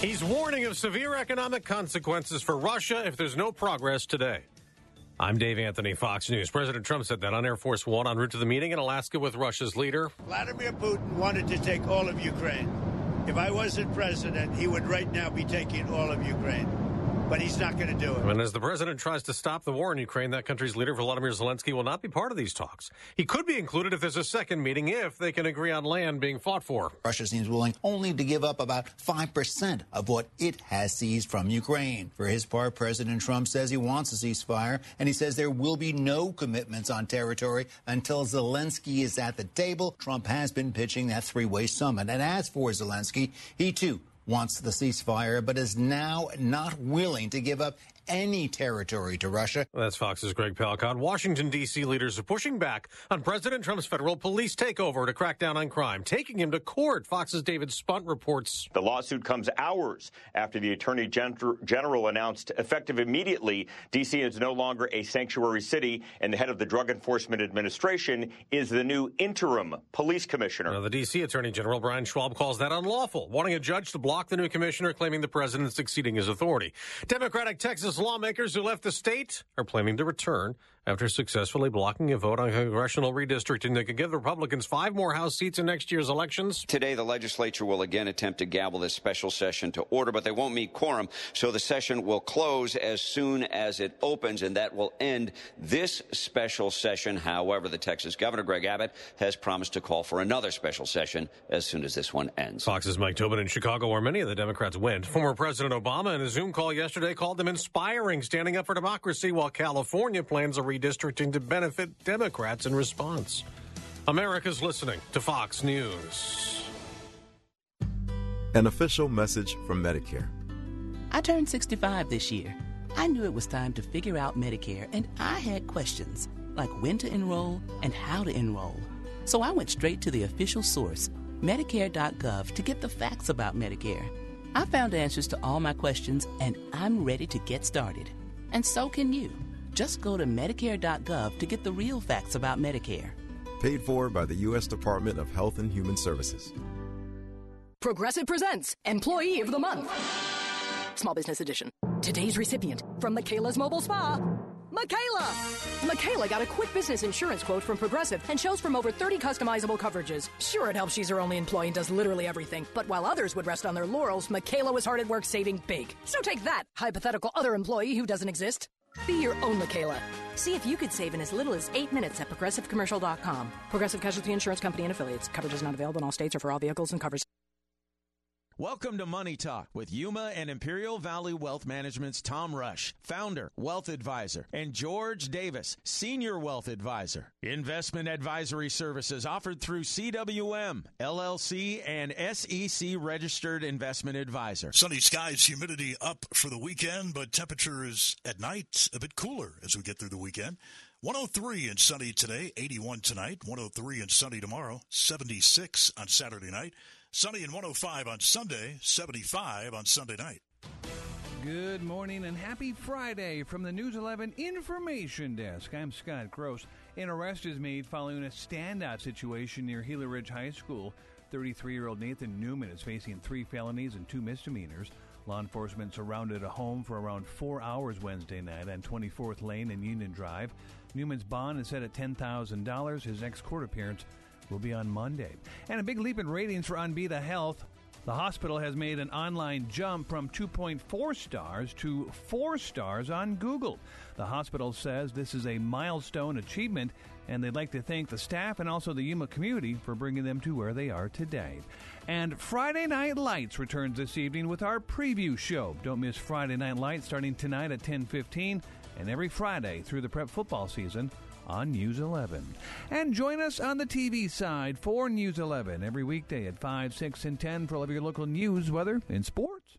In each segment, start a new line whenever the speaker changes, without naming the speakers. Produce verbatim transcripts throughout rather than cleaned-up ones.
He's warning of severe economic consequences for Russia if there's no progress today. I'm Dave Anthony, Fox News. President Trump said that on Air Force One en route to the meeting in Alaska with Russia's leader.
Vladimir Putin wanted to take all of Ukraine. If I wasn't president, he would right now be taking all of Ukraine. But he's not going to do it.
And as the president tries to stop the war in Ukraine, that country's leader, Volodymyr Zelensky, will not be part of these talks. He could be included if there's a second meeting, if they can agree on land being fought for.
Russia seems willing only to give up about five percent of what it has seized from Ukraine. For his part, President Trump says he wants a ceasefire, and he says there will be no commitments on territory until Zelensky is at the table. Trump has been pitching that three-way summit. And as for Zelensky, he too wants the ceasefire, but is now not willing to give up any territory to Russia.
That's Fox's Greg Palcott. Washington, D C leaders are pushing back on President Trump's federal police takeover to crack down on crime, taking him to court. Fox's David Spunt reports.
The lawsuit comes hours after the Attorney General announced, effective immediately, D C is no longer a sanctuary city, and the head of the Drug Enforcement Administration is the new interim police commissioner.
Now, the D C Attorney General Brian Schwab calls that unlawful, wanting a judge to block the new commissioner, claiming the president's exceeding his authority. Democratic Texas lawmakers who left the state are planning to return after successfully blocking a vote on congressional redistricting that could give the Republicans five more House seats in next year's elections.
Today, the legislature will again attempt to gavel this special session to order, but they won't meet quorum, so the session will close as soon as it opens, and that will end this special session. However, the Texas governor, Greg Abbott, has promised to call for another special session as soon as this one ends.
Fox's Mike Tobin in Chicago, where many of the Democrats went. Former President Obama, in a Zoom call yesterday, called them inspiring, standing up for democracy, while California plans a redistricting to benefit Democrats in response. America's listening to Fox News.
An official message from Medicare.
I turned sixty-five this year. I knew it was time to figure out Medicare, and I had questions, like when to enroll and how to enroll. So I went straight to the official source, Medicare dot gov, to get the facts about Medicare. I found answers to all my questions, and I'm ready to get started. And so can you. Just go to Medicare dot gov to get the real facts about Medicare.
Paid for by the U S Department of Health and Human Services.
Progressive presents Employee of the Month. Small Business Edition. Today's recipient from Michaela's Mobile Spa, Michaela. Michaela got a quick business insurance quote from Progressive and chose from over thirty customizable coverages. Sure, it helps she's her only employee and does literally everything. But while others would rest on their laurels, Michaela was hard at work saving big. So take that, hypothetical other employee who doesn't exist. Be your own Michaela. See if you could save in as little as eight minutes at Progressive Commercial dot com. Progressive Casualty Insurance Company and Affiliates. Coverage is not available in all states or for all vehicles and covers.
Welcome to Money Talk with Yuma and Imperial Valley Wealth Management's Tom Rush, founder, wealth advisor, and George Davis, senior wealth advisor. Investment advisory services offered through C W M, L L C, and S E C registered investment advisor.
Sunny skies, humidity up for the weekend, but temperatures at night a bit cooler as we get through the weekend. one oh three and sunny today, eighty-one tonight, one oh three and sunny tomorrow, seventy-six on Saturday night. Sunny and one oh five on Sunday, seventy-five on Sunday night.
Good morning and happy Friday from the News eleven Information Desk. I'm Scott Gross. An arrest is made following a standout situation near Gila Ridge High School. thirty-three-year-old Nathan Newman is facing three felonies and two misdemeanors. Law enforcement surrounded a home for around four hours Wednesday night on twenty-fourth Lane and Union Drive. Newman's bond is set at ten thousand dollars. His next court appearance will be on Monday. And a big leap in ratings for Anvita Health. The hospital has made an online jump from two point four stars to four stars on Google. The hospital says this is a milestone achievement, and they'd like to thank the staff and also the Yuma community for bringing them to where they are today. And Friday Night Lights returns this evening with our preview show. Don't miss Friday Night Lights starting tonight at ten fifteen and every Friday through the prep football season on News eleven. And join us on the T V side for News eleven every weekday at five, six, and ten for all of your local news, weather, and sports.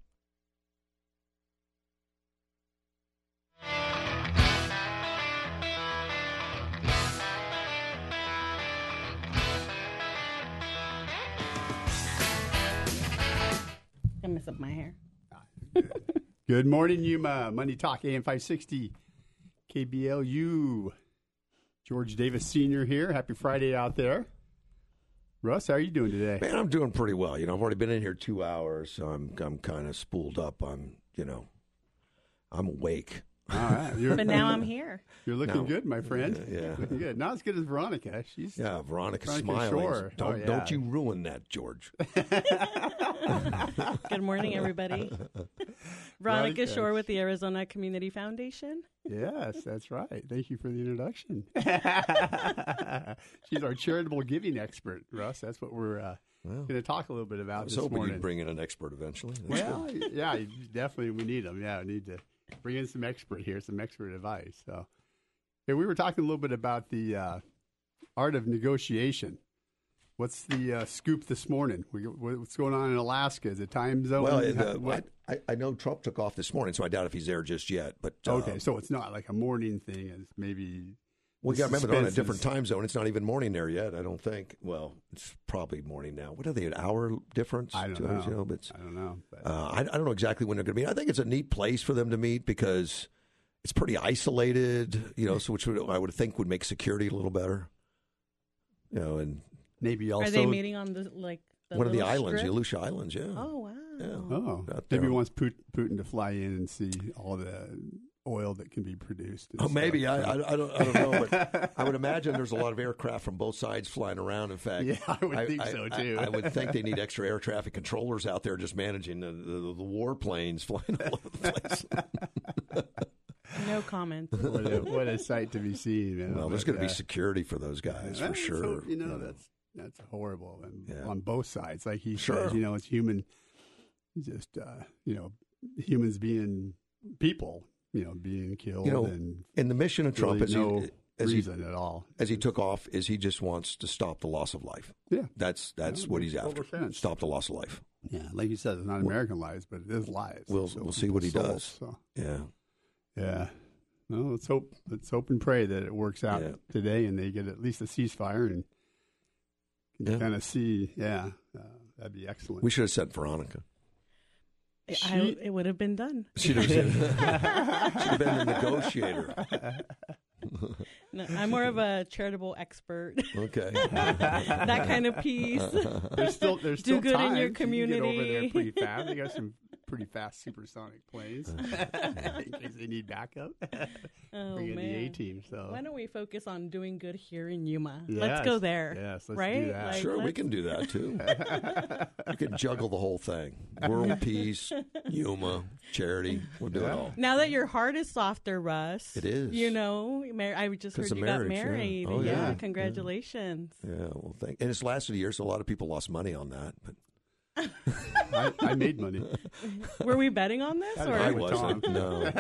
I mess up my hair.
Good morning, Yuma. Money Talk, A M five sixty, K B L U. George Davis Senior here. Happy Friday out there. Russ, how are you doing today?
Man, I'm doing pretty well. You know, I've already been in here two hours, so I'm I'm kind of spooled up. I'm, you know, I'm awake.
All right. You're,
but now I'm here.
You're looking
now,
good, my friend.
Yeah, yeah.
Looking good. Not as good as Veronica. She's
yeah, Veronica's
Veronica
smiling.
Shore.
Don't
Oh, yeah.
don't you ruin that, George.
Good morning, everybody. Veronica
Veronica.
Shore with the Arizona Community Foundation.
Yes, that's right. Thank you for the introduction. She's our charitable giving expert, Russ. That's what we're uh,
well,
going to talk a little bit about
I was
this
hoping
morning.
you'd bring in an expert eventually. That's
Well,
good.
yeah, definitely we need them. Yeah, we need to bring in some expert here, some expert advice. So, yeah, we were talking a little bit about the uh, art of negotiation. What's the uh, scoop this morning? We, what's going on in Alaska? Is it time zone?
Well, it,
How-
uh,
what-
I, I know Trump took off this morning, so I doubt if he's there just yet. But uh,
okay, so it's not like a morning thing. It's maybe.
we got to remember they're on a
suspense
different
is-
time zone. It's not even morning there yet. I don't think. Well, it's probably morning now. What are they? An hour difference?
I don't
Two hours,
know.
You know, but it's-
I don't know. But
Uh, I, I don't know exactly when they're going to meet. I think it's a neat place for them to meet because it's pretty isolated, you know, so which would, I would think would make security a little better. You know, and
maybe also
Are they meeting on the like the
one of the
little
islands,
strip?
the Aleutian Islands, yeah.
Oh wow.
Yeah.
Oh,
Out
maybe
there.
he wants Put- Putin to fly in and see all the oil that can be produced. and
Oh, maybe
stuff.
I, I, I don't I don't know, but I would imagine there's a lot of aircraft from both sides flying around. In fact,
Yeah, I would think so, too.
I, I would think they need extra air traffic controllers out there just managing the, the, the war planes flying all over the place.
No comment.
what, a, what a sight to be seen. Man.
Well, there's
But,
going to
uh,
be security for those guys
yeah,
for
so,
sure.
you know, that's that's horrible and
Yeah.
on both sides. Like he
Sure.
says, you know, it's human, just uh, you know, humans being people, you know, being killed.
You know,
and
and the mission of Trump
really
is
no
he, as
reason
he,
at all.
as he took off is he just wants to stop the loss of life.
Yeah,
that's that's
Yeah,
what
makes
he's
total
after.
sense.
Stop the loss of life.
Yeah, like you said, it's not American lives, but it is lives.
We'll
So
we'll see what he
people's
does.
souls, so.
Yeah.
Yeah. Well, let's hope let's hope and pray that it works out
Yeah.
today and they get at least a ceasefire and can
Yeah.
kind of see. Yeah, uh, that'd be excellent.
We should have sent Veronica.
I, it would have been done.
She'd have, she'd have been the negotiator.
No, I'm more of a charitable expert.
Okay.
That kind of piece.
There's still there's
Do
still
good
time.
in your
You can get over there
community.
pretty fast. They got some pretty fast supersonic planes in case they need backup.
Oh,
Bring in the
man.
A team. So
Why don't we focus on doing good here in Yuma?
Yes.
Let's go there.
Yes, let's
right?
do that.
Like,
Sure, we
let's-
can do that too. We can juggle the whole thing: world peace, Yuma, charity. We'll do it all.
Now that your heart is softer, Russ.
It is.
You know, mar- I just
'Cause
heard
of
you
marriage,
got
yeah.
married.
Oh, yeah. Yeah.
Congratulations.
Yeah, well, thank. And it's lasted a year, so a lot of people lost money on that. But
I, I made money.
Were we betting on this?
I
or
I
with
wasn't.
Tom.
No.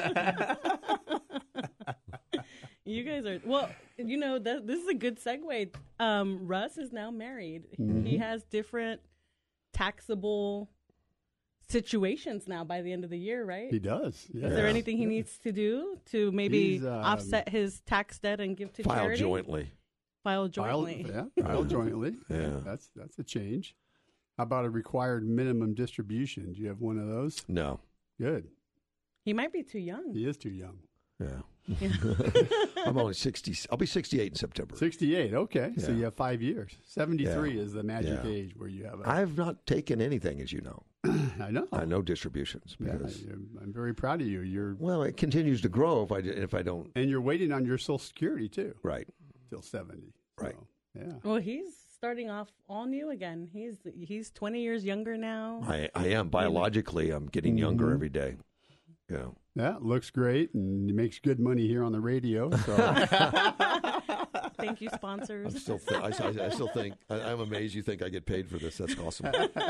You guys are well. You know, that, this is a good segue. Um, Russ is now married.
Mhm.
He has different taxable situations now by the end of the year, right?
He does. Yeah.
Is there anything he needs to do to maybe
He's, um,
offset his tax debt and give to
File
charity?
jointly.
File
File,
jointly.
yeah, file jointly.
Yeah.
That's that's a change. How about a required minimum distribution? Do you have one of those?
No.
Good.
He might be too young.
He is too young.
Yeah. I'm only sixty. I'll be sixty-eight in September.
sixty-eight. Okay, so
Yeah.
you have five years. seventy-three
Yeah.
is the magic
Yeah.
age where you have. A,
I've not taken anything, as you know.
I know.
I know distributions
Yeah,
because
I'm I'm very proud of you. You're
well, it continues to grow if I if I don't.
and you're waiting on your Social Security too.
Right.
Till seventy.
Right.
So, yeah.
Well, he's starting off all new again. He's he's twenty years younger now.
I, I am biologically. I'm getting younger
Mhm.
every day. Yeah.
Yeah, looks great and he makes good money here on the radio. So
Thank you,
I'm
sponsors.
still. Th- I, I, I still think. I, I'm amazed. You think I get paid for this? That's awesome.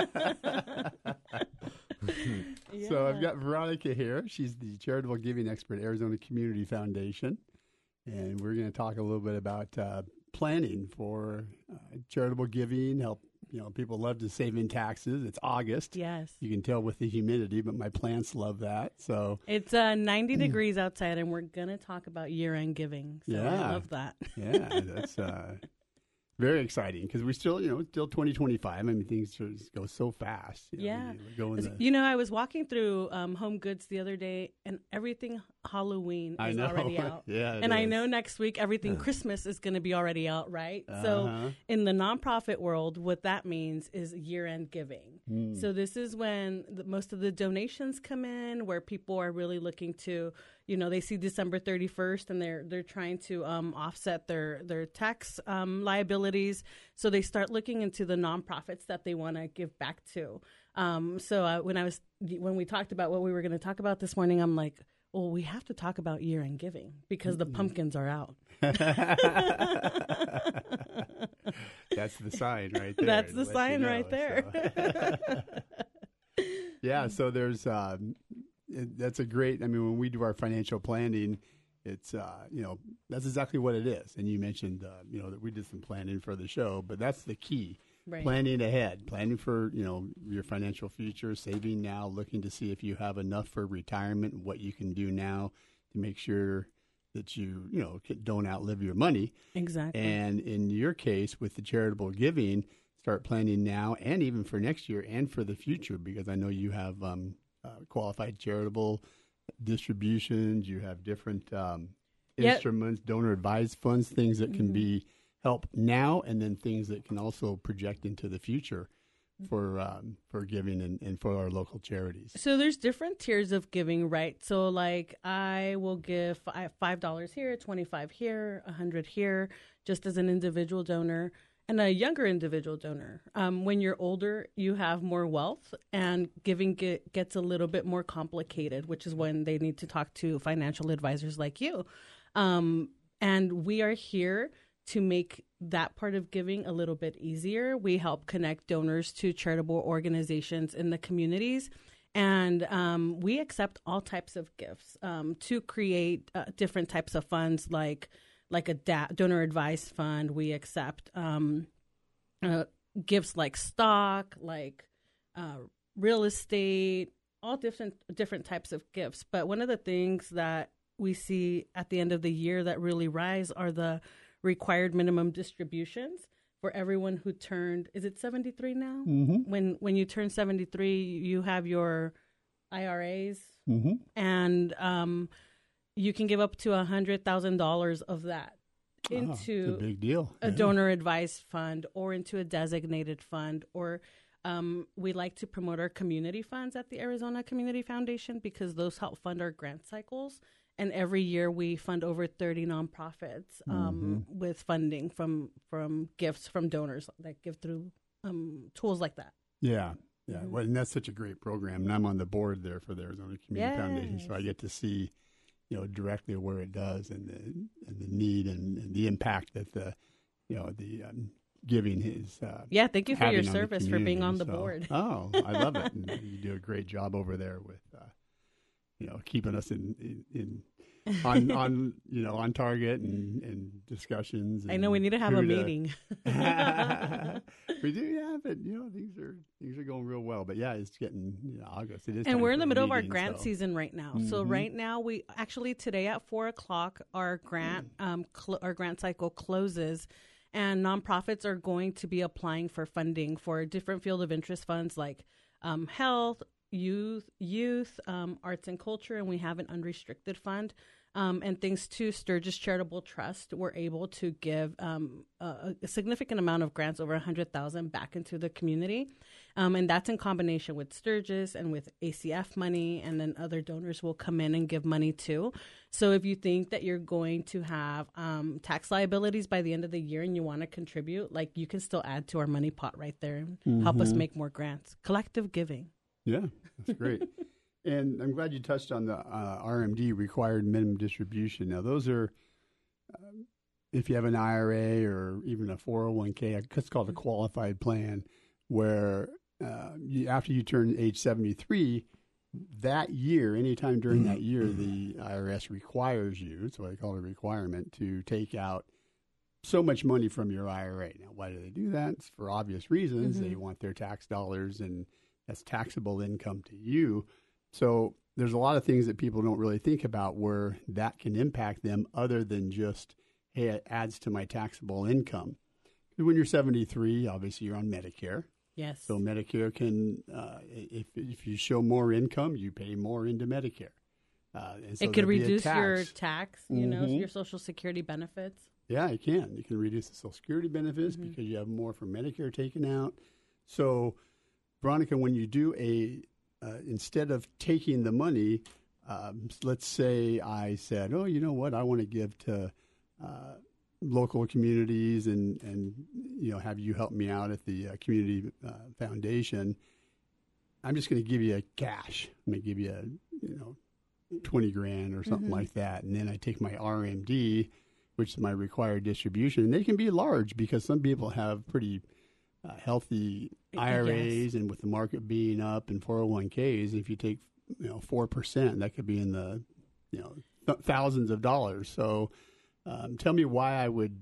So I've got Veronica here. She's the charitable giving expert at Arizona Community Foundation. And we're going to talk a little bit about uh, planning for uh, charitable giving, help, you know, people love to save in taxes. It's August.
Yes.
You can tell with the humidity, but my plants love that. So
It's uh, ninety degrees outside, and we're going to talk about year-end giving. So
Yeah.
I love that.
yeah, that's uh, Very exciting because we're still, you know, still twenty twenty-five. I mean, things just go so fast. You know,
yeah.
we go in the,
you know, I was walking through um, Home Goods the other day, and everything Halloween
I
is
know.
already out.
yeah, it
and
is.
I know next week everything Christmas is going to be already out, right?
Uh-huh.
So in the nonprofit world, what that means is year-end giving.
Mm.
So this is when the, most of the donations come in, where people are really looking to, you know, they see December thirty-first and they're they're trying to um, offset their their tax um, liabilities. So they start looking into the nonprofits that they want to give back to. Um, so uh, when I was when we talked about what we were going to talk about this morning, I'm like, well, we have to talk about year-end giving because the pumpkins are out.
That's the sign right there.
That's the sign you know, right there.
So. yeah, so there's um, it, that's a great. I mean, when we do our financial planning, it's uh, you know that's exactly what it is. And you mentioned uh, you know that we did some planning for the show, but that's the key.
Right.
Planning ahead, planning for you know your financial future, saving now, looking to see if you have enough for retirement, what you can do now to make sure that you you know don't outlive your money.
Exactly.
And in your case, with the charitable giving, start planning now and even for next year and for the future, because I know you have um, uh, qualified charitable distributions, you have different um,
yep.
instruments, donor advised funds, things that can mm-hmm. be help now, and then things that can also project into the future for um, for giving and, and for our local charities.
So there's different tiers of giving, right? So like I will give five dollars here, twenty-five here, one hundred here, just as an individual donor and a younger individual donor. Um, when you're older, you have more wealth, and giving get, gets a little bit more complicated, which is when they need to talk to financial advisors like you. Um, and we are here to make that part of giving a little bit easier. We help connect donors to charitable organizations in the communities, and um, we accept all types of gifts um, to create uh, different types of funds, like like a da- donor advised fund. We accept um, uh, gifts like stock, like uh, real estate, all different different types of gifts. But one of the things that we see at the end of the year that really rise are the required minimum distributions for everyone who turned, is it seventy-three now?
Mm-hmm.
When when you turn seventy-three, you have your I R As,
mm-hmm.
and um, you can give up to one hundred thousand dollars of that into
oh, a big deal.
a
yeah.
donor advised fund or into a designated fund. Or um, we like to promote our community funds at the Arizona Community Foundation because those help fund our grant cycles. And every year we fund over thirty nonprofits um,
mm-hmm.
with funding from from gifts from donors that give through um, tools like that.
Yeah, yeah.
Mm-hmm.
Well, and that's such a great program. And I'm on the board there for the Arizona Community
yes.
Foundation, so I get to see, you know, directly where it does and the and the need and, and the impact that the, you know, the um, giving is. Uh,
yeah, thank you for your
on
service for being on the
so,
board.
oh, I love it. And you do a great job over there with. Uh, You know, keeping us in, in, in on on you know on target and, and discussions. And
I know we need to have a meeting.
To, we do, yeah, but you know things are things are going real well. But yeah, it's getting you know, August. It is,
and we're in the middle
meeting,
of our grant
so.
season right now.
Mm-hmm.
So right now, we actually today at four o'clock, our grant um cl- our grant cycle closes. And nonprofits are going to be applying for funding for different field of interest funds like um, health, youth, youth, um, arts and culture, and we have an unrestricted fund. Um, and thanks to Sturgis Charitable Trust, we're able to give um, a, a significant amount of grants, over one hundred thousand, back into the community. Um, and that's in combination with Sturgis and with A C F money, and then other donors will come in and give money too. So if you think that you're going to have um, tax liabilities by the end of the year and you want to contribute, like you can still add to our money pot right there and mm-hmm. help us make more grants. Collective giving.
Yeah, that's great. And I'm glad you touched on the uh, R M D, required minimum distribution. Now, those are, uh, if you have an I R A or even a four oh one k, it's called a qualified plan, where uh, you, after you turn age seventy-three, that year, anytime during that year, the I R S requires you, it's what they call a requirement, to take out so much money from your I R A. Now, why do they do that? It's for obvious reasons. Mm-hmm. They want their tax dollars, and that's taxable income to you. So there's a lot of things that people don't really think about where that can impact them other than just, hey, it adds to my taxable income. when you're seventy-three, obviously you're on Medicare.
Yes.
So Medicare can, uh, if if you show more income, you pay more into Medicare. Uh, and so
it could
there'll be a
reduce
tax.
your tax, you know,
Mhm.
your Social Security benefits.
Yeah, it can. It can reduce the Social Security benefits
Mhm.
because you have more from Medicare taken out. So, Veronica, when you do a, uh, instead of taking the money, um, let's say I said, oh, you know what, I want to give to uh, local communities and, and, you know, have you help me out at the uh, community uh, foundation. I'm just going to give you cash. I'm going to give you, a, you know, twenty grand or something
Mhm.
like that. And then I take my R M D, which is my required distribution. And they can be large because some people have pretty uh, healthy I R As,
Yes.
and with the market being up and four oh one k's, if you take, you know, four percent, that could be in the, you know, th- thousands of dollars. So um, tell me why I would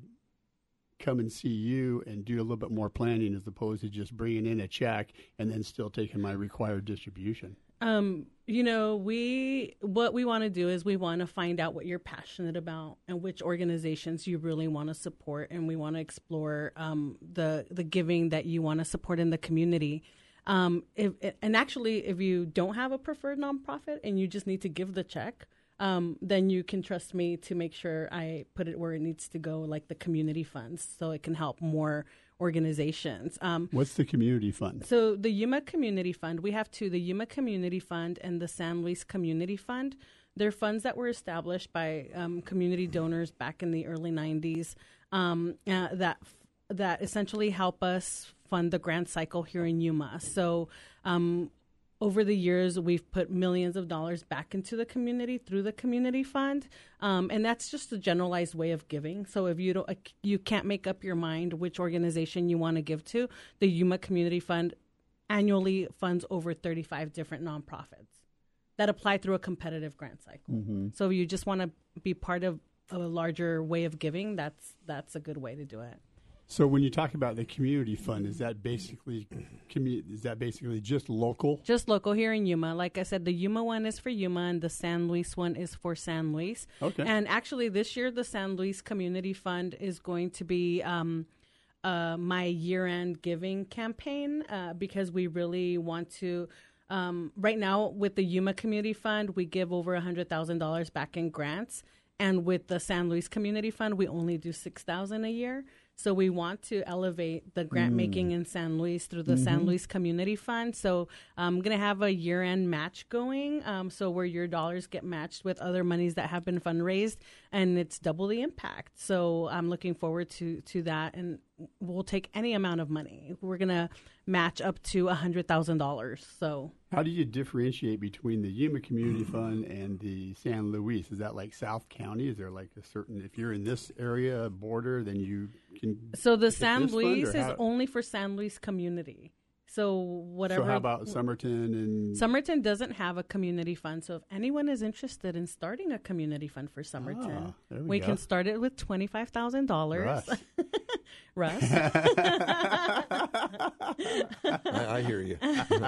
come and see you and do a little bit more planning as opposed to just bringing in a check and then still taking my required distribution.
Um, you know, we what we want to do is we want to find out what you're passionate about and which organizations you really want to support, and we want to explore um, the the giving that you want to support in the community. Um, if, and actually, if you don't have a preferred nonprofit and you just need to give the check, um, then you can trust me to make sure I put it where it needs to go, like the community funds, so it can help more organizations. Um,
What's the community fund?
So the Yuma Community Fund, we have two, the Yuma Community Fund and the San Luis Community Fund. They're funds that were established by um, community donors back in the early nineties um, uh, that that essentially help us fund the grant cycle here in Yuma. So um, over the years, we've put millions of dollars back into the community through the community fund, um, and that's just a generalized way of giving. So if you don't, uh, you can't make up your mind which organization you want to give to, the Yuma Community Fund annually funds over thirty-five different nonprofits that apply through a competitive grant cycle.
Mm-hmm.
So if you just want to be part of a larger way of giving, that's that's a good way to do it.
So when you talk about the community fund, is that basically commu- is that basically just local?
Just local here in Yuma. Like I said, the Yuma one is for Yuma and the San Luis one is for San Luis.
Okay.
And actually this year, the San Luis Community Fund is going to be um, uh, my year-end giving campaign uh, because we really want to um, right now with the Yuma Community Fund, we give over one hundred thousand dollars back in grants. And with the San Luis Community Fund, we only do six thousand dollars a year. So we want to elevate the grant making mm. in San Luis through the mm-hmm. San Luis Community Fund. So I'm going to have a year-end match going, um, so where your dollars get matched with other monies that have been fundraised, and it's double the impact. So I'm looking forward to to that, and we'll take any amount of money. We're going to match up to one hundred thousand dollars. So
how do you differentiate between the Yuma Community Fund and the San Luis? Is that like South County? Is there like a certain, if you're in this area border, then you can...
So the San Luis is
how?
only for San Luis community. So whatever.
So how about Somerton and...
Somerton doesn't have a community fund. So if anyone is interested in starting a community fund for Somerton,
ah, there we,
we
go.
can start it with twenty-five thousand dollars.
I,
Russ.
I hear you.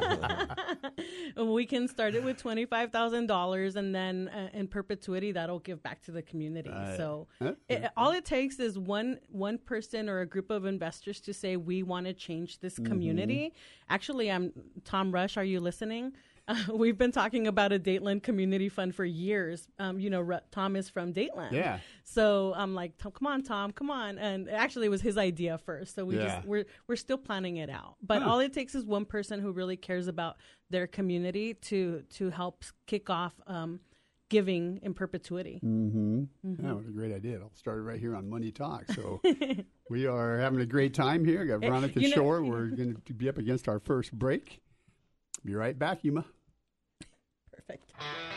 We can start it with twenty-five thousand dollars, and then uh, in perpetuity, that'll give back to the community.
Uh,
so
huh?
it, all it takes is one one person or a group of investors to say, we want to change this community. Mm-hmm. Actually, I'm Tom Rush. Are you listening? Uh, we've been talking about a Dateland Community Fund for years. Um, you know, R- Tom is from Dateland.
Yeah.
So I'm like, come on, Tom, come on. And actually, it was his idea first. So we
Yeah.
just we're we're still planning it out. But
Huh.
all it takes is one person who really cares about their community to to help kick off um, giving in perpetuity.
Mm-hmm.
Mhm.
That was a great idea. It'll start right here on Money Talk. So we are having a great time here. Got Veronica
You know-
Shore. We're going to be up against our first break. Be right back, Yuma.
Perfect.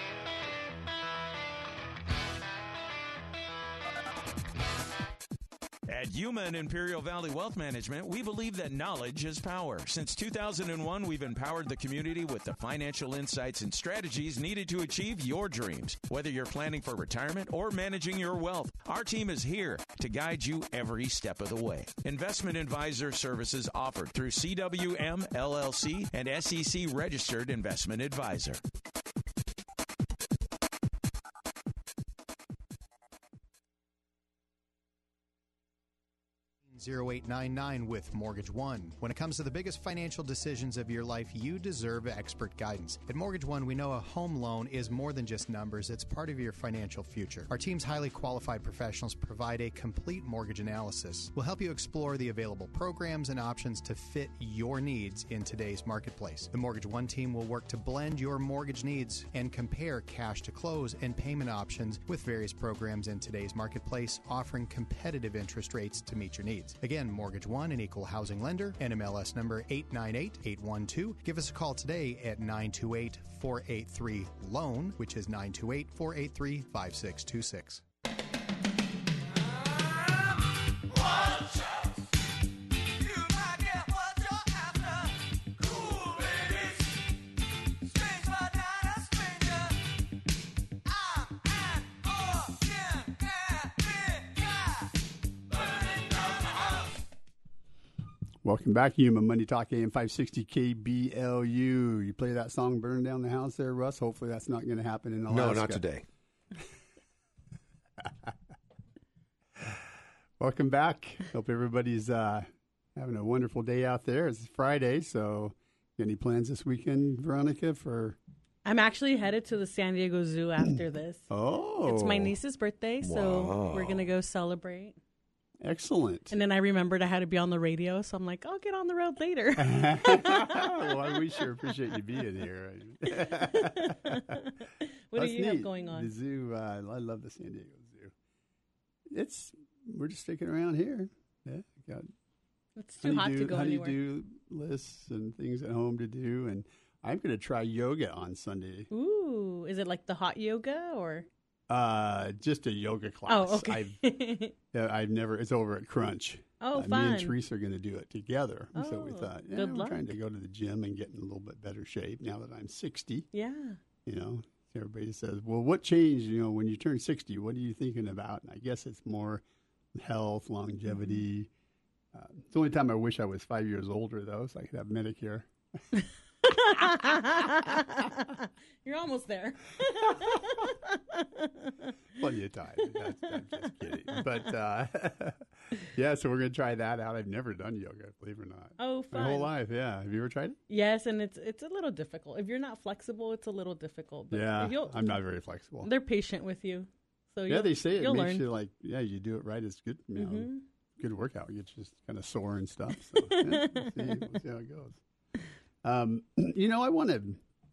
At Yuma and Imperial Valley Wealth Management, we believe that knowledge is power. Since two thousand one, we've empowered the community with the financial insights and strategies needed to achieve your dreams. Whether you're planning for retirement or managing your wealth, our team is here to guide you every step of the way. Investment advisor services offered through C W M L L C and S E C registered investment advisor.
oh eight nine nine with Mortgage One. When it comes to the biggest financial decisions of your life, you deserve expert guidance. At Mortgage One, we know a home loan is more than just numbers. It's part of your financial future. Our team's highly qualified professionals provide a complete mortgage analysis. We'll help you explore the available programs and options to fit your needs in today's marketplace. The Mortgage One team will work to blend your mortgage needs and compare cash to close and payment options with various programs in today's marketplace, offering competitive interest rates to meet your needs. Again, Mortgage One, an equal housing lender, N M L S number eight nine eight eight one two. Give us a call today at nine two eight, four eight three, LOAN, which is nine two eight, four eight three, five six two six.
Welcome back, Human Money Talk, A M five sixty K B L U. You play that song, Burn Down the House there, Russ? Hopefully that's not going to happen in Alaska.
No, not today.
Welcome back. Hope everybody's uh, having a wonderful day out there. It's Friday, so any plans this weekend, Veronica, for...
I'm actually headed to the San Diego Zoo after this.
Oh.
It's my niece's birthday, so
Wow.
we're going to go celebrate.
Excellent.
And then I remembered I had to be on the radio, so I'm like, I'll get on the road later.
Well, we sure appreciate you being here.
What
That's
do you have
neat.
going on?
The zoo, uh, I love the San Diego Zoo. It's, we're just sticking around here. Yeah, got
It's too hot to
honeydew-
go anywhere.
honeydew lists and things at home to do, and I'm going to try yoga on Sunday.
Ooh, is it like the hot yoga or?
Uh, just a yoga class.
Oh, okay.
I've, yeah, I've never. It's over at Crunch.
Oh,
uh, Me
fun.
and Teresa are going to do it together. So we
Oh,
thought, yeah,
good
I'm
luck.
trying to go to the gym and get in a little bit better shape now that I'm sixty.
Yeah.
You know, everybody says, well, what changed? You know, when you turn sixty, what are you thinking about? And I guess it's more health, longevity.
Mm-hmm.
Uh, it's the only time I wish I was five years older, though, so I could have Medicare.
You're almost there.
Plenty of time. That's, I'm just kidding. But uh, yeah, so we're going to try that out. I've never done yoga, believe it or not.
Oh,
My whole
fun.
life, yeah. Have you ever tried it?
Yes, and it's it's a little difficult. If you're not flexible, it's a little difficult. But
Yeah,
if you'll-
I'm not very flexible.
They're patient with you. So
Yeah,
you'll-
they say it
you'll
makes
learn.
you like, yeah, you do it right. It's good, you know,
Mhm.
good workout. You get just kind of sore and stuff. So yeah, we'll, see, we'll see how it goes. Um, you know, I want to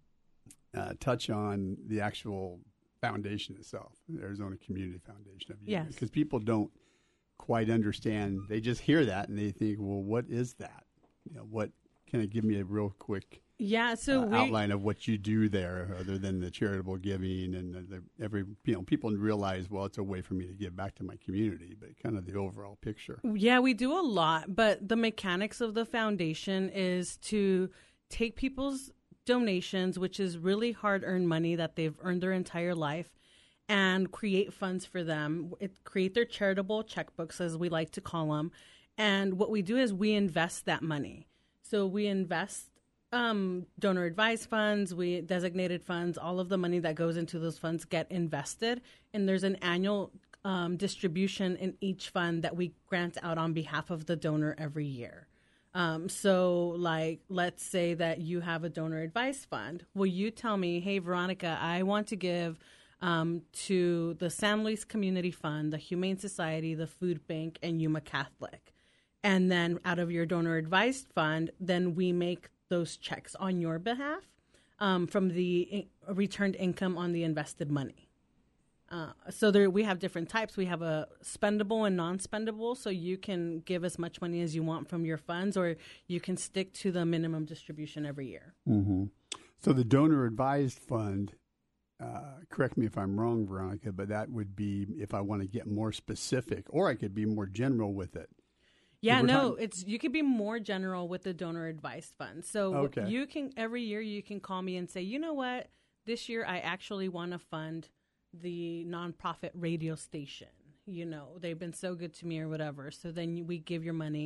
uh, touch on the actual foundation itself, the Arizona Community Foundation of Youth,
Yes.
because people don't quite understand. They just hear that and they think, well, what is that? You know, what can it give me a real quick
Yeah, so
uh,
we,
outline of what you do there, other than the charitable giving and the, the, every you know people realize, well, it's a way for me to give back to my community, but kind of the overall picture.
Yeah, we do a lot, but the mechanics of the foundation is to take people's donations, which is really hard-earned money that they've earned their entire life, and create funds for them. It, create their charitable checkbooks, as we like to call them. And what we do is we invest that money. So we invest um, donor advised funds, we designated funds, all of the money that goes into those funds get invested. And there's an annual um, distribution in each fund that we grant out on behalf of the donor every year. Um, so like, let's say that you have a donor advised fund. Well, you tell me, hey, Veronica, I want to give um, to the San Luis Community Fund, the Humane Society, the Food Bank, and Yuma Catholic. And then out of your donor advised fund, then we make those checks on your behalf um, from the in- returned income on the invested money. Uh, so there, we have different types. We have a spendable and non-spendable. So you can give as much money as you want from your funds, or you can stick to the minimum distribution every year.
Mm-hmm. So the donor advised fund, uh, correct me if I'm wrong, Veronica, but that would be if I want to get more specific, or I could be more general with it.
Yeah,
We're
no,
talking-
it's you could be more general with the donor advised fund. So
Okay.
you can every year you can call me and say, you know what, this year I actually want to fund the nonprofit radio station. You know, they've been so good to me or whatever. So then we give your money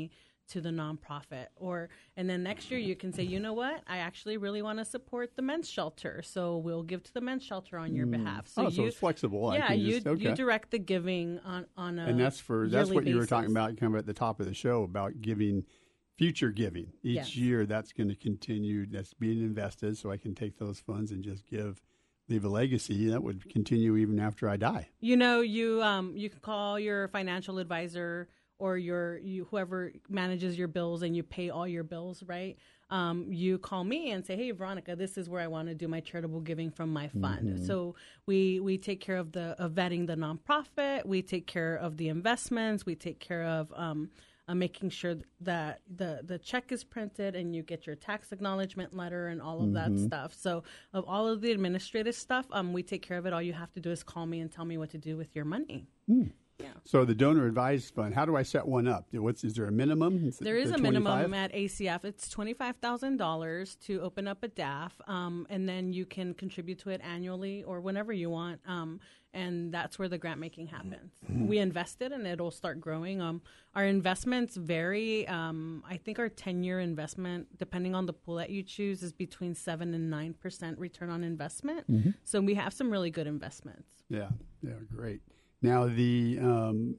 to the nonprofit. Or and then next year you can say, you know what, I actually really want to support the men's shelter, so we'll give to the men's shelter on your
Mm.
behalf.
Oh,
you,
so it's flexible. I
Yeah,
can
you
just- okay.
you direct the giving on on a
And that's for that's
yearly
what you were
basis.
talking about kind of at the top of the show about giving, future giving. Each
Yes.
year that's going to continue. That's being invested, so I can take those funds and just give, leave a legacy that would continue even after I die.
You know, you um you can call your financial advisor or your you whoever manages your bills and you pay all your bills, right? Um, you call me and say, "Hey, Veronica, this is where I want to do my charitable giving from my fund."
Mhm.
So we we take care of the of vetting the nonprofit, we take care of the investments, we take care of um, uh, making sure that the the check is printed and you get your tax acknowledgement letter and all of that
Mhm.
stuff. So of all of the administrative stuff, um, we take care of it. All you have to do is call me and tell me what to do with your money.
Hmm. So the donor advised fund, how do I set one up? What's is there a minimum? Is it
There is
the
a minimum
twenty-five?
at A C F. It's twenty-five thousand dollars to open up a D A F, um, and then you can contribute to it annually or whenever you want, um, and that's where the grant making happens.
Mm-hmm.
We invest it, and it'll start growing. Um, our investments vary. Um, I think our ten-year investment, depending on the pool that you choose, is between seven and nine percent return on investment.
Mhm.
So we have some really good investments.
Yeah, yeah, great. Now the um,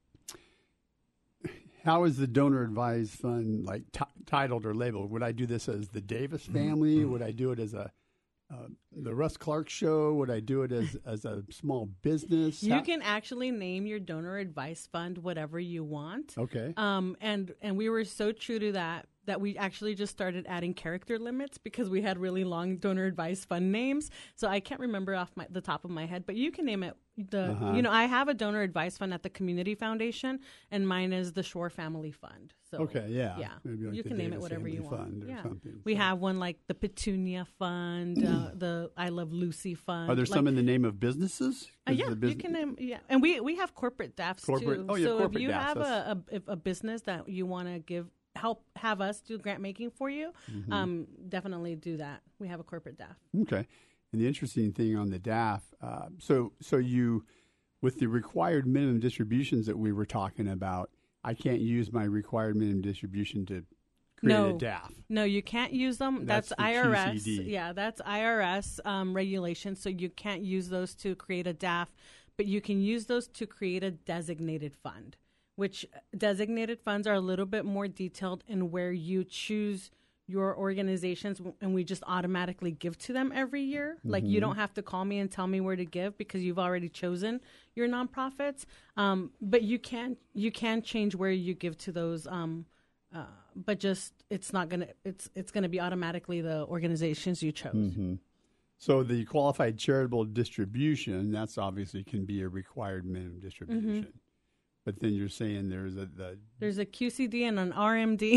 how is the donor advised fund like t- titled or labeled? Would I do this as the Davis family? Would I do it as a uh, the Russ Clark show? Would I do it as as a small business?
You
How-
can actually name your donor advice fund whatever you want.
Okay.
Um, and and we were so true to that that we actually just started adding character limits because we had really long donor advice fund names. So I can't remember off my, the top of my head, but you can name it. The
Uh-huh.
you know I have a donor advice fund at the Community Foundation, and mine is the Shore Family Fund. So
Okay, yeah.
yeah,
Maybe like
you
the
can name it
Davis
whatever you
Family
want.
Fund or
yeah.
something,
We have one like the Petunia Fund, uh, the I Love Lucy Fund.
Are there
like,
some in the name of businesses?
Uh,
Is
yeah,
the bus-
you can. Um, yeah, and we we have corporate D A Fs
Corporate-
too.
oh, yeah,
so
corporate
if you
D A Fs,
have a,
that's-
a if a business that you want to give help have us do grant making for you,
Mhm.
um, definitely do that. We have a corporate D A F.
Okay. And the interesting thing on the D A F, uh, so so you, with the required minimum distributions that we were talking about, I can't use my required minimum distribution to create
no,
a D A F.
No, you can't use them. That's,
That's the
I R S.
Q C D.
Yeah, that's I R S um, regulations. So you can't use those to create a D A F, but you can use those to create a designated fund, which designated funds are a little bit more detailed in where you choose your organizations and we just automatically give to them every year. Like you
Mhm.
don't have to call me and tell me where to give because you've already chosen your nonprofits. Um, but you can you can change where you give to those. Um, uh, but just it's not gonna it's it's gonna be automatically the organizations you chose.
Mhm. So the qualified charitable distribution, that's obviously can be a required minimum distribution.
Mm-hmm.
But then you're saying there's a the
There's a Q C D and an R M D.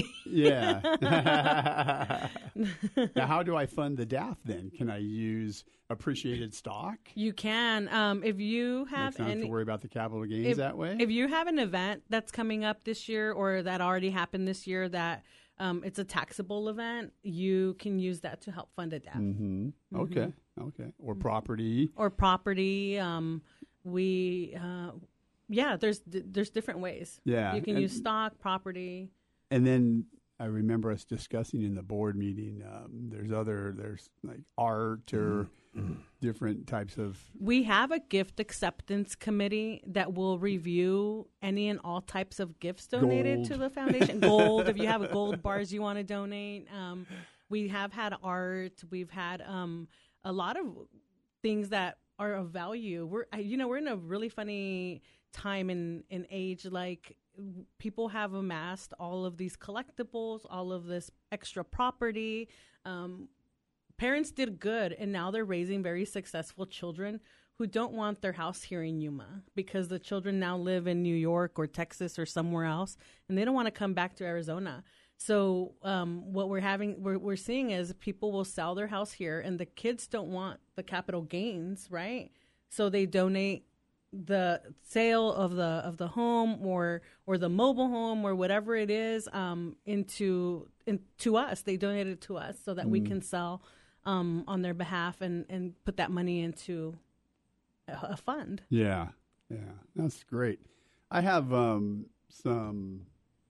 yeah. Now, how do I fund the D A F then? Can I use appreciated stock?
You can um, if you have
Makes sense
any.
to worry about the capital gains
if,
that way.
If you have an event that's coming up this year or that already happened this year that um, it's a taxable event, you can use that to help fund a D A F.
Mm-hmm.
Mhm.
Okay. Okay. Or property.
Or property. Um, we, uh, yeah, there's there's different ways.
Yeah,
You can
and-
use stock, property.
And then I remember us discussing in the board meeting. Um, there's other. There's like art or different types of.
We have a gift acceptance committee that will review any and all types of gifts donated
Gold.
to the foundation. Gold, if you have a gold bars you want to donate. Um, we have had art. We've had um, a lot of things that are of value. We're, I- you know, we're in a really funny time in, in age. Like people have amassed all of these collectibles, all of this extra property. Um, parents did good, and now they're raising very successful children who don't want their house here in Yuma because the children now live in New York or Texas or somewhere else, and they don't want to come back to Arizona. So um, what we're having, we're, we're seeing is people will sell their house here, and the kids don't want the capital gains, right? So they donate the sale of the of the home or or the mobile home or whatever it is um, into in, to us. They donate it to us so that we
Mm.
can sell um, on their behalf and, and put that money into a, a fund.
Yeah, yeah, that's great. I have um, some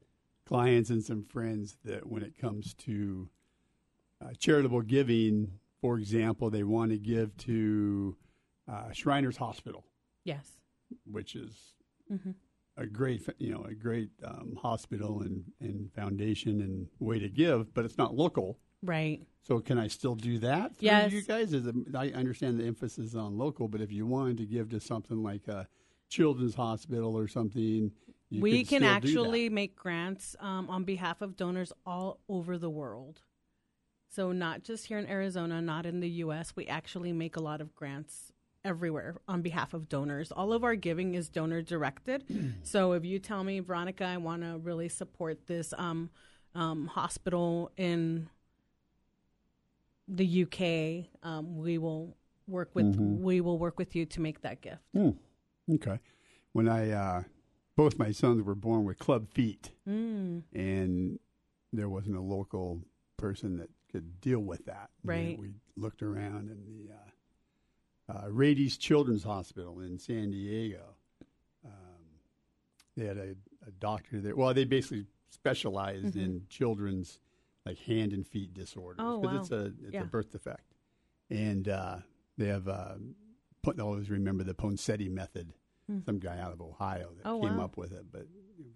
clients and some friends that when it comes to uh, charitable giving, for example, they want to give to uh, Shriners Hospital.
Yes.
Which is
mm-hmm.
a great, you know, a great um, hospital and, and foundation and way to give, but it's not local.
Right.
So can I still do that through
yes.
you guys? Is it, I understand the emphasis on local, but if you wanted to give to something like a children's hospital or something, you
we
could
can
still
actually make grants um, on behalf of donors all over the world. So not just here in Arizona, not in the U S. We actually make a lot of grants everywhere on behalf of donors. All of our giving is donor directed. So if you tell me, Veronica, I want to really support this um, um, hospital in the U K, um, we will work with mm-hmm. we will work with you to make that gift.
Mm. Okay. When I uh, both my sons were born with club feet,
mm.
and there wasn't a local person that could deal with that.
Right.
We, we looked around in the uh, uh, Rady's Children's Hospital in San Diego. Um, they had a, a doctor there. Well, they basically specialized mm-hmm. in children's like hand and feet disorders.
Oh,
because
wow.
it's a it's
yeah.
a birth defect. And uh, they have, uh, I always remember the Ponseti method. Mm. Some guy out of Ohio that
oh,
came
wow.
up with it, but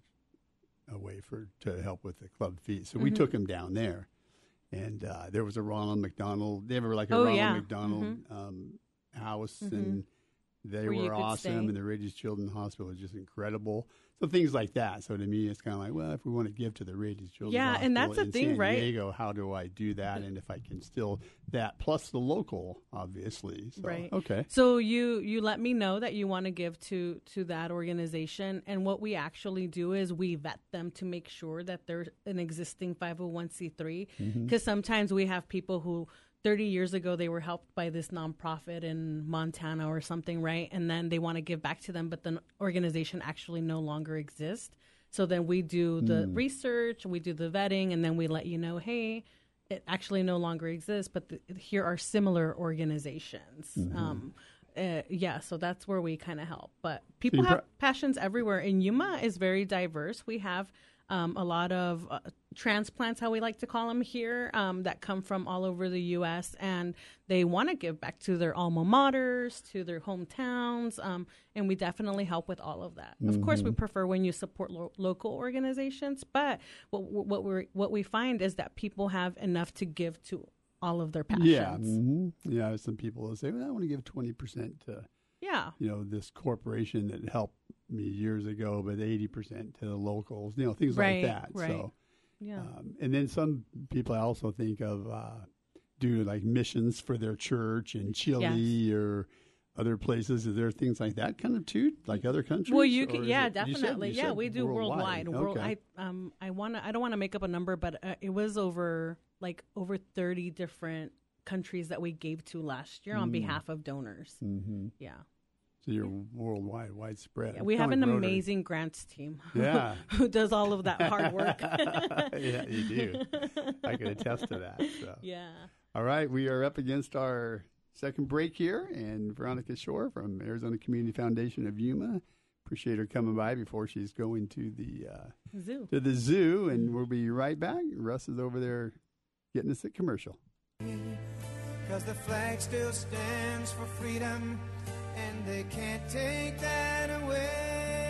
a way for to help with the club feet. So
mm-hmm.
we took him down there. And uh, there was a Ronald McDonald. They were like a
oh,
Ronald
yeah.
McDonald
mm-hmm.
um, house,
mm-hmm.
and they
Where
were awesome.
stay.
And the Rady's Children's Hospital was just incredible. So things like that. So to me, it's kind of like, well, if we want to give to the Rady's Children's
yeah,
Hospital
and that's the
in
thing,
San
right?
Diego, how do I do that? And if I can still that plus the local, obviously. So,
right.
Okay.
So you you let me know that you want to give to to that organization, and what we actually do is we vet them to make sure that they're an existing five oh one c three. Because
Mm-hmm.
sometimes we have people who thirty years ago they were helped by this nonprofit in Montana or something, right? And then they want to give back to them, but the organization actually no longer exists. So then we do the
Mm.
research, we do the vetting, and then we let you know, hey, it actually no longer exists, but the, here are similar organizations.
Mm-hmm.
Um, uh, yeah, so that's where we kind of help. But people
you
have
pro-
passions everywhere, and Yuma is very diverse. We have um, a lot of uh, transplants, how we like to call them here, um, that come from all over the U S, and they want to give back to their alma maters, to their hometowns, um, and we definitely help with all of that. Mm-hmm. Of course, we prefer when you support lo- local organizations, but what, what, we what we find is that people have enough to give to all of their passions.
Yeah. Mm-hmm. Yeah. Some people will say, well, I want to give twenty percent to
Yeah.
you know, this corporation that helped me years ago, but eighty percent to the locals, you know, things
right,
like that.
Right.
So,
yeah.
Um, and then some people I also think of uh, do like missions for their church in Chile
Yes.
or other places. Is there things like that kind of too, like other countries?
Well, you
Or
can,
is
yeah,
it- you said-
definitely,
you
yeah,
said
we do worldwide. World, I
Okay.
um, I want to, I don't want to make up a number, but uh, it was over like over thirty different countries that we gave to last year on
Mm.
behalf of donors.
Mm-hmm.
Yeah.
So you're worldwide, widespread.
Yeah, we
Kinda
have
like
an
Rotary.
amazing grants team.
Yeah.
who does all of that hard work.
Yeah, you do. I can attest to that. So.
Yeah.
All right, we are up against our second break here, and Veronica Shore from Arizona Community Foundation of Yuma. Appreciate her coming by before she's going to the uh,
zoo.
To the zoo, and we'll be right back. Russ is over there getting us a commercial.
Cause the flag still stands for freedom, and they can't take that away.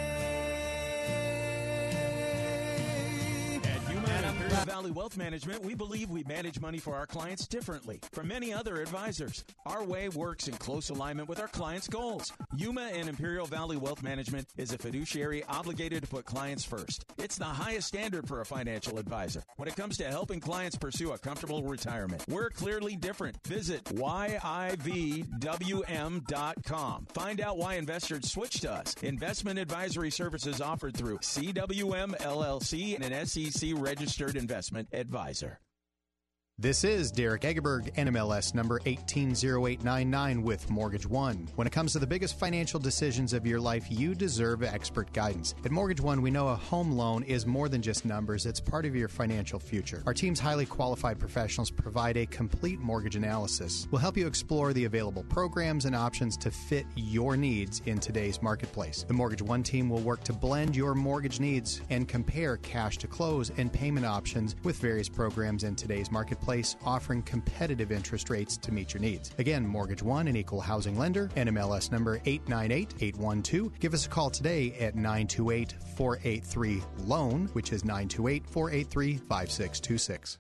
At Imperial Valley Wealth Management, we believe we manage money for our clients differently from many other advisors. Our way works in close alignment with our clients' goals. Yuma and Imperial Valley Wealth Management is a fiduciary obligated to put clients first. It's the highest standard for a financial advisor when it comes to helping clients pursue a comfortable retirement. We're clearly different. Visit Y I V W M dot com. Find out why investors switch to us. Investment advisory services offered through C W M L L C and an S E C registered investment advisor.
This is Derek Egerberg, N M L S number one eight zero eight nine nine with Mortgage One. When it comes to the biggest financial decisions of your life, you deserve expert guidance. At Mortgage One, we know a home loan is more than just numbers. It's part of your financial future. Our team's highly qualified professionals provide a complete mortgage analysis. We'll help you explore the available programs and options to fit your needs in today's marketplace. The Mortgage One team will work to blend your mortgage needs and compare cash to close and payment options with various programs in today's marketplace, offering competitive interest rates to meet your needs. Again, Mortgage One, an equal housing lender, N M L S number eight nine eight eight one two. Give us a call today at nine two eight, four eight three, LOAN, which is nine two eight, four eight three, five six two six.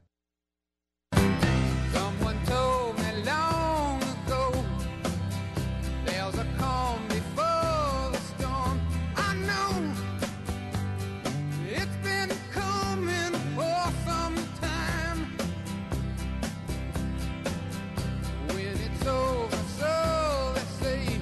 Someone told me long ago there's a calm before the storm. I know it's been coming for some time. When it's over, so they say.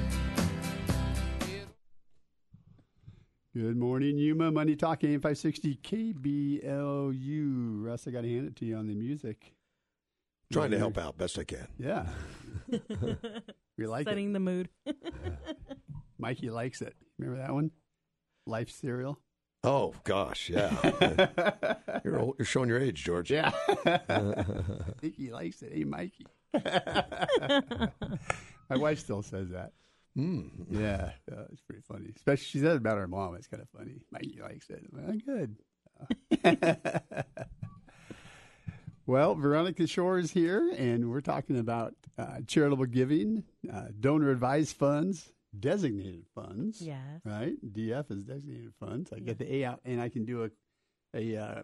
Good morning, Yuma. Money Talk, A M five sixty K B L U. Russ, I got to hand it to you on the music.
Trying to help out best I can.
Yeah. We like
Setting
it.
the mood.
Mikey likes it. Remember that one? Life cereal?
Oh, gosh, yeah. you're, old, you're showing your age, George.
Yeah. I think he likes it. Hey, Mikey. My wife still says that.
Mm.
Yeah, uh, it's pretty funny. Especially she says it about her mom. It's kind of funny. Mikey likes it. I'm like, good. Well, Veronica Shore is here, and we're talking about uh, charitable giving, uh, donor-advised funds, designated funds.
Yes.
Right? D F is designated funds. I
Yes.
get the A out, and I can do a, a uh,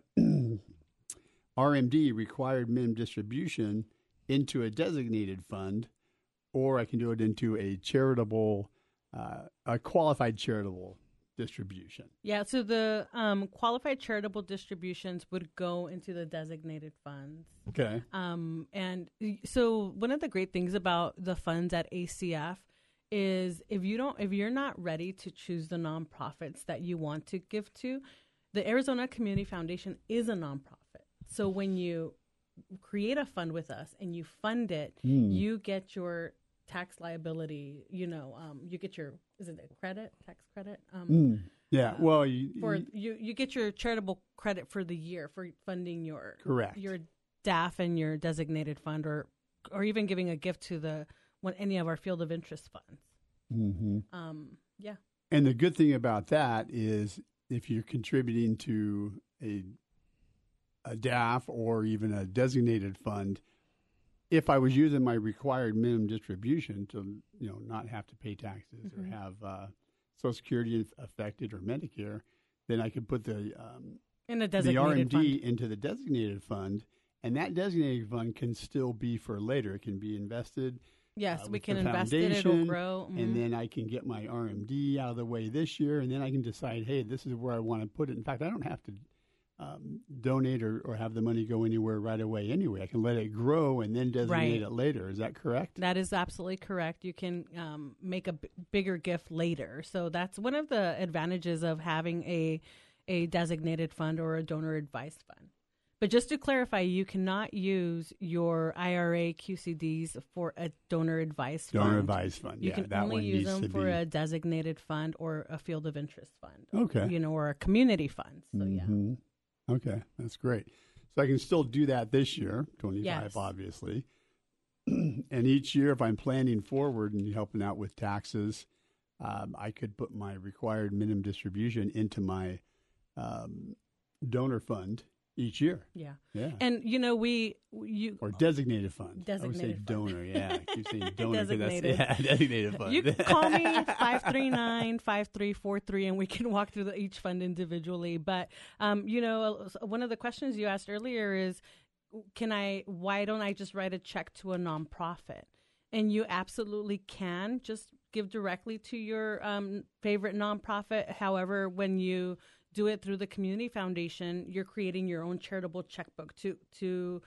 R M D, required minimum distribution, into a designated fund, or I can do it into a charitable, uh, a qualified charitable distribution.
Yeah, so the um, qualified charitable distributions would go into the designated funds.
Okay.
Um, and so one of the great things about the funds at A C F is if you don't, if you're not ready to choose the nonprofits that you want to give to, the Arizona Community Foundation is a nonprofit. So when you create a fund with us and you fund it,
Mm.
you get your tax liability, you know, um, you get your, is it a credit, tax credit? Um,
Mm. Yeah,
uh,
well, you,
for
you-
you, you get your charitable credit for the year for funding your
Correct.
your D A F and your designated fund, or or even giving a gift to the one any of our field of interest funds.
Mhm.
Um, yeah.
And the good thing about that is if you're contributing to a a D A F or even a designated fund, if I was using my required minimum distribution to, you know, not have to pay taxes
Mhm.
or have uh, Social Security affected or Medicare, then I could put the um,
In a
the
designated
R M D
fund.
into the designated fund, and that designated fund can still be for later. It can be invested.
Yes,
uh,
we
with
can
the
invest it, it'll
foundation,
grow, mhm.
and then I can get my R M D out of the way this year, and then I can decide, hey, this is where I want to put it. In fact, I don't have to um, donate or, or have the money go anywhere right away anyway. I can let it grow and then designate
Right.
it later. Is that correct?
That is absolutely correct. You can um, make a b- bigger gift later. So that's one of the advantages of having a a designated fund or a donor advised fund. But just to clarify, you cannot use your I R A Q C Ds for a donor advised fund.
Donor advised fund,
You
yeah,
can
that
only
one
use
needs
them
to
for
be-
a designated fund or a field of interest fund.
Okay.
You know, or a community fund. So yeah.
Mhm. Okay, that's great. So I can still do that this year, twenty-five,
Yes.
obviously. And each year, if I'm planning forward and helping out with taxes, um, I could put my required minimum distribution into my um, donor fund each year.
Yeah.
Yeah.
And you know, we you
Or designated fund. I would say
Designated fund.
donor. Yeah, I keep saying donor. 'cause that's-
Designated.
Yeah, designated fund.
You can call me five three nine, five three four three and we can walk through the, each fund individually. But, um, you know, one of the questions you asked earlier is, can I, why don't I just write a check to a nonprofit? And you absolutely can just give directly to your um, favorite nonprofit. However, when you do it through the community foundation, you're creating your own charitable checkbook to to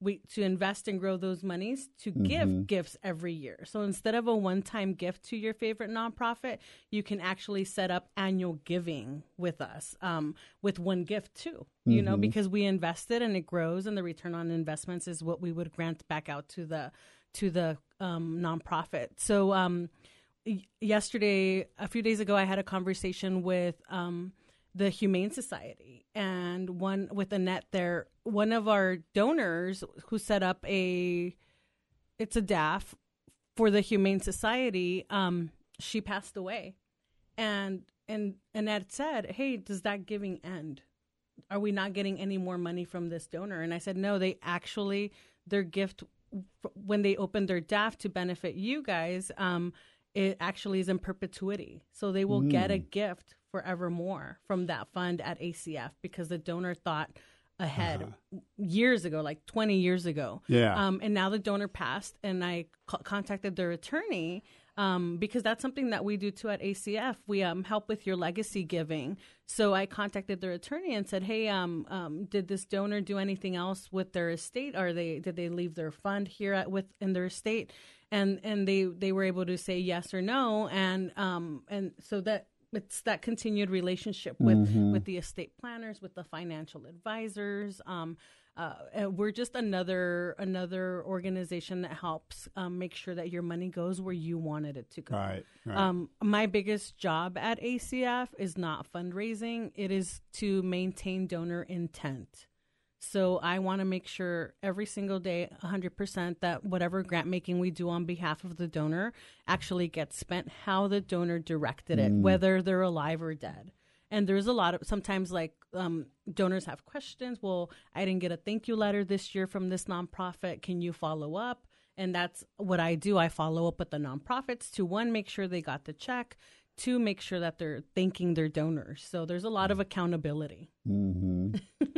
we to invest and grow those monies to
Mm-hmm.
give gifts every year. So instead of a one-time gift to your favorite nonprofit, you can actually set up annual giving with us um, with one gift too. You know,
Mhm.
because we invested and it grows, and the return on investments is what we would grant back out to the to the um, nonprofit. So um, y- yesterday, a few days ago, I had a conversation with um, the Humane Society, and one with Annette there, one of our donors who set up a, it's a D A F for the Humane Society. Um, she passed away, and and Annette said, "Hey, does that giving end? Are we not getting any more money from this donor?" And I said, "No, they actually their gift when they opened their D A F to benefit you guys, um, it actually is in perpetuity. So they will mm. get a gift forevermore from that fund at A C F because the donor thought ahead uh-huh. years ago, like twenty years ago.
Yeah.
Um, and now the donor passed, and I co- contacted their attorney um, because that's something that we do too at A C F. We um, help with your legacy giving. So I contacted their attorney and said, "Hey, um, um, did this donor do anything else with their estate? Are they did they leave their fund here at with in their estate?" And and they they were able to say yes or no, and um and so that. It's that continued relationship with, mm-hmm. with the estate planners, with the financial advisors. Um, uh, we're just another another organization that helps um, make sure that your money goes where you wanted it to go.
Right, right.
Um, my biggest job at A C F is not fundraising. It is to maintain donor intent. So I want to make sure every single day, one hundred percent, that whatever grant making we do on behalf of the donor actually gets spent how the donor directed it, mm. whether they're alive or dead. And there's a lot of, sometimes like um, donors have questions. Well, I didn't get a thank you letter this year from this nonprofit. Can you follow up? And that's what I do. I follow up with the nonprofits to, one, make sure they got the check, two, make sure that they're thanking their donors. So there's a lot of accountability.
Mm-hmm.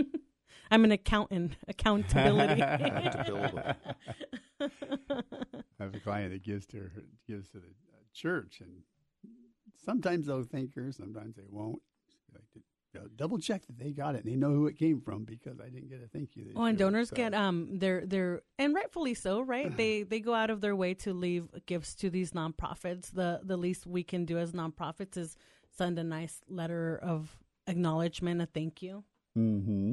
I'm an accountant. Accountability.
I have a client that gives to her, gives to the uh, church, and sometimes they'll thank her, sometimes they won't. Like to, you know, double check that they got it and they know who it came from because I didn't get a thank you.
Oh, and donors so. get um, they're they're and rightfully so, right? they they go out of their way to leave gifts to these nonprofits. The the least we can do as nonprofits is send a nice letter of acknowledgement, a thank you.
Mm-hmm.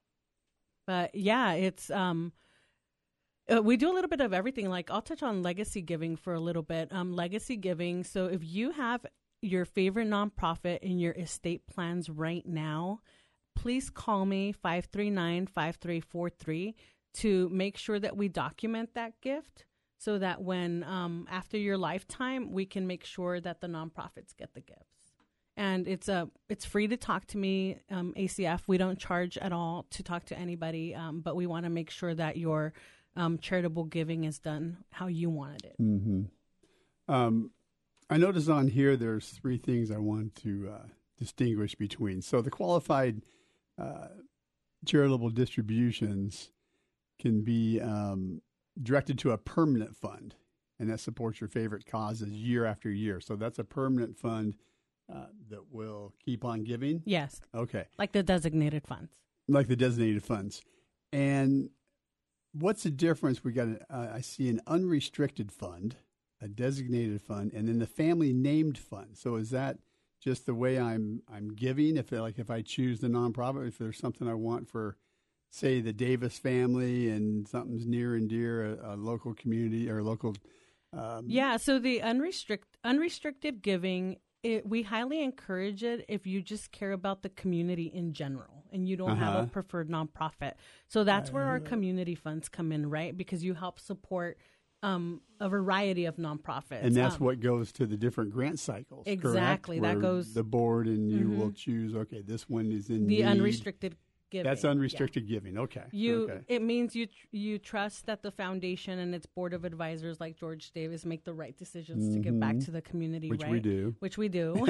But yeah, it's um, uh, we do a little bit of everything. Like I'll touch on legacy giving for a little bit. Um, legacy giving. So if you have your favorite nonprofit in your estate plans right now, please call me five three nine, five three four three to make sure that we document that gift so that when um, after your lifetime, we can make sure that the nonprofits get the gifts. And it's a it's free to talk to me, um, A C F. We don't charge at all to talk to anybody, um, but we want to make sure that your um, charitable giving is done how you wanted it.
Mm-hmm. Um, I noticed on here there's three things I want to uh, distinguish between. So the qualified uh, charitable distributions can be um, directed to a permanent fund, and that supports your favorite causes year after year. So that's a permanent fund. Uh, that will keep on giving?
Yes.
Okay.
Like the designated funds.
Like the designated funds. And what's the difference? We got, an, uh, I see an unrestricted fund, a designated fund, and then the family named fund. So is that just the way I'm I'm giving? If like if I choose the nonprofit, if there's something I want for, say, the Davis family and something's near and dear, a, a local community or local. Um,
yeah. So the unrestricted unrestricted giving. It, we highly encourage it if you just care about the community in general and you don't uh-huh. have a preferred nonprofit. So that's uh, where our community funds come in, right? Because you help support um, a variety of nonprofits.
And that's
um,
what goes to the different grant cycles,
exactly.
correct?
That
Where
goes...
the board and you
mm-hmm.
will choose, okay, this one is in
the
need.
unrestricted giving.
That's unrestricted yeah. giving. Okay.
You
okay.
It means you tr- you trust that the foundation and its board of advisors like George Davis make the right decisions mm-hmm. to give back to the community,
Which
right?
we do.
Which we do.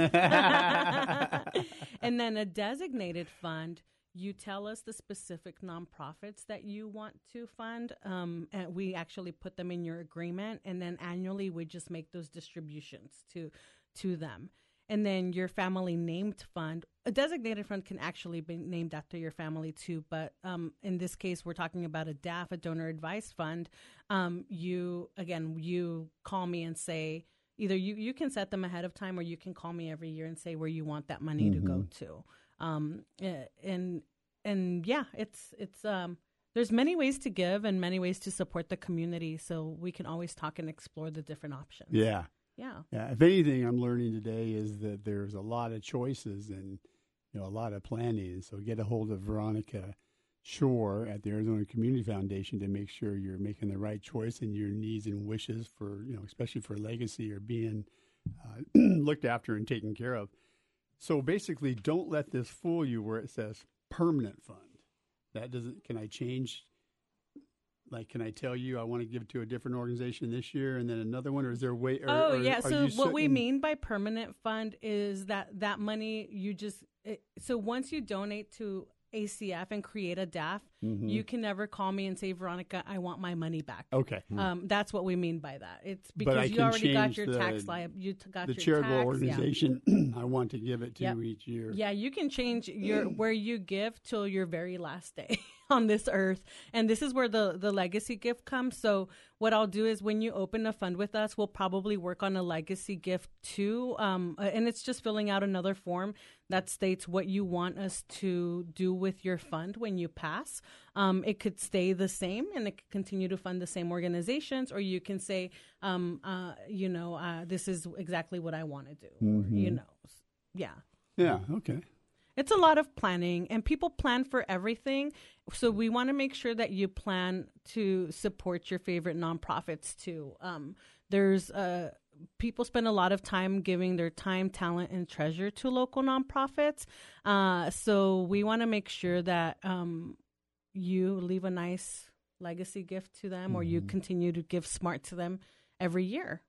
And then a designated fund, you tell us the specific nonprofits that you want to fund, um, and we actually put them in your agreement, and then annually we just make those distributions to to them. and then your family named fund. A designated fund can actually be named after your family too, but um, in this case, we're talking about a D A F, a donor advised fund. Um, you, again, you call me and say, either you, you can set them ahead of time, or you can call me every year and say where you want that money mm-hmm. to go to. Um, and, and yeah, it's, it's, um, there's many ways to give and many ways to support the community. So we can always talk and explore the different options.
Yeah.
Yeah.
Yeah. If anything I'm learning today is that there's a lot of choices and, you know, a lot of planning. So get a hold of Veronica Shore at the Arizona Community Foundation to make sure you're making the right choice and your needs and wishes for, you know, especially for legacy, are being uh, looked after and taken care of. So basically, don't let this fool you where it says permanent fund. That doesn't, can I change? Like, can I tell you I want to give it to a different organization this year and then another one, or is there a way? Or,
oh,
or,
yeah.
are
So what
certain...
we mean by permanent fund is that that money you just, it, so once you donate to A C F and create a D A F, mm-hmm. you can never call me and say, Veronica, I want my money back.
Okay.
Um, that's what we mean by that. It's because you already got your
the,
tax liability. You t- got
the
your
charitable
tax,
organization
yeah.
I want to give it to
yep.
each year.
Yeah, you can change your where you give till your very last day on this earth. And this is where the, the legacy gift comes. So what I'll do is when you open a fund with us, we'll probably work on a legacy gift too. Um, and it's just filling out another form that states what you want us to do with your fund when you pass. Um, it could stay the same and it could continue to fund the same organizations, or you can say, um, uh, you know, uh, this is exactly what I want to do.
Mm-hmm.
Or, you know, yeah.
Yeah, okay.
It's a lot of planning, and people plan for everything. So we want to make sure that you plan to support your favorite nonprofits too. Um, there's uh, people spend a lot of time giving their time, talent, and treasure to local nonprofits. Uh, so we want to make sure that um, you leave a nice legacy gift to them, mm-hmm. or you continue to give smart to them every year.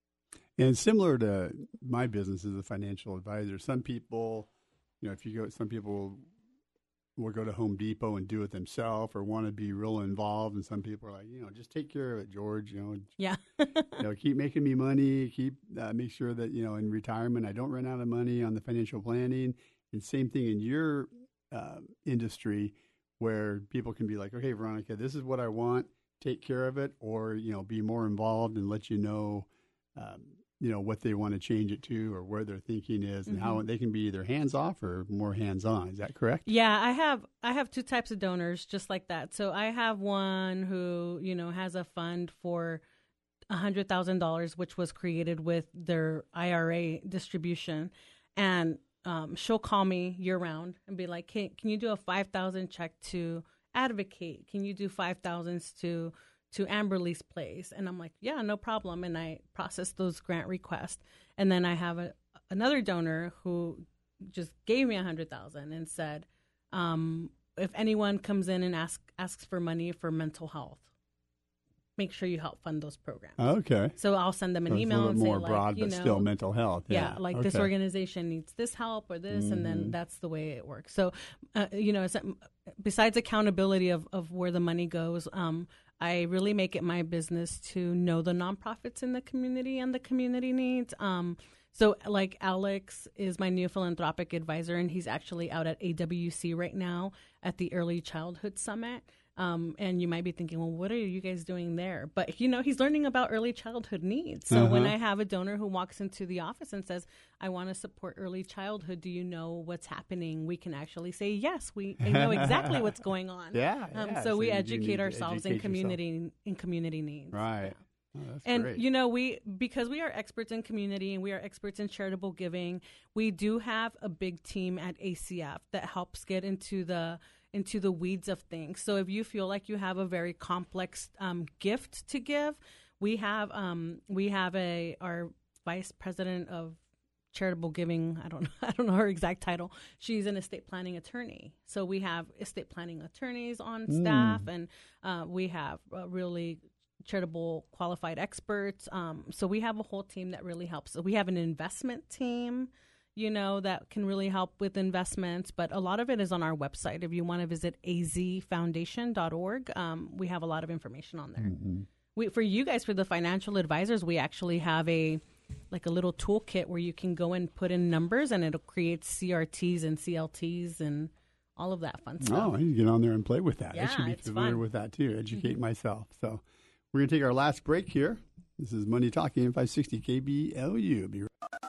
And similar to my business as a financial advisor, some people, you know, if you go, some people will go to Home Depot and do it themselves or want to be real involved. And some people are like, you know, just take care of it, George, you know.
Yeah.
you know, keep making me money, keep, uh, make sure that, you know, in retirement, I don't run out of money on the financial planning. And same thing in your uh, industry where people can be like, okay, Veronica, this is what I want, take care of it, or, you know, be more involved and let you know, um, you know, what they want to change it to or where their thinking is, and mm-hmm. how they can be either hands off or more hands on. Is that correct?
Yeah, I have I have two types of donors just like that. So I have one who, you know, has a fund for one hundred thousand dollars, which was created with their I R A distribution. And um, she'll call me year round and be like, hey, can you do a five thousand dollars check to Advocate? Can you do five thousand dollars to to Amberly's place? And I'm like, yeah, no problem. And I process those grant requests. And then I have a, another donor who just gave me a hundred thousand and said, um, if anyone comes in and ask, asks for money for mental health, make sure you help fund those programs.
Okay.
So I'll send them an
so
email and say,
more
like,
broad,
you
but
know,
still mental health. Yeah,
yeah like
okay.
this organization needs this help or this, mm-hmm. and then that's the way it works. So, uh, you know, besides accountability of, of where the money goes, um, I really make it my business to know the nonprofits in the community and the community needs. Um, so like Alex is my new philanthropic advisor, and he's actually out at A W C right now at the Early Childhood Summit. Um, and you might be thinking, well, what are you guys doing there? But, you know, he's learning about early childhood needs. So uh-huh. when I have a donor who walks into the office and says, I want to support early childhood, do you know what's happening? We can actually say, yes, we know exactly what's going on.
Yeah,
um,
yeah.
So,
so
we educate ourselves
educate
in community
yourself.
in community needs.
Right. Oh, that's
and,
great.
you know, we because we are experts in community and we are experts in charitable giving, we do have a big team at A C F that helps get into the into the weeds of things. So if you feel like you have a very complex um, gift to give, we have um, we have a our vice president of charitable giving. I don't know, I don't know her exact title. She's an estate planning attorney. So we have estate planning attorneys on
Mm.
staff, and uh, we have uh, really charitable qualified experts. Um, so we have a whole team that really helps. So we have an investment team, you know, that can really help with investments, but a lot of it is on our website. If you want to visit a z foundation dot org, um, we have a lot of information on there.
Mm-hmm.
We, for you guys, for the financial advisors, we actually have a like a little toolkit where you can go and put in numbers, and it'll create C R Ts and C L Ts and all of that fun stuff.
Oh, you can get on there and play with that.
Yeah,
I should be
it's
familiar
fun.
with that too. Educate
Mhm.
myself. So we're going to take our last break here. This is Money Talk, A M five sixty K B L U. Be right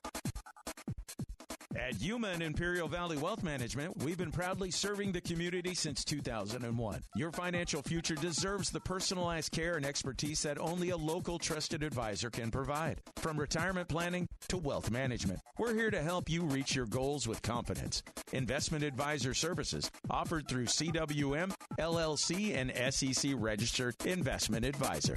At Yuma and Imperial Valley Wealth Management, we've been proudly serving the community since two thousand one. Your financial future deserves the personalized care and expertise that only a local trusted advisor can provide. From retirement planning to wealth management, we're here to help you reach your goals with confidence. Investment advisor services offered through C W M, L L C, and S E C registered investment advisor.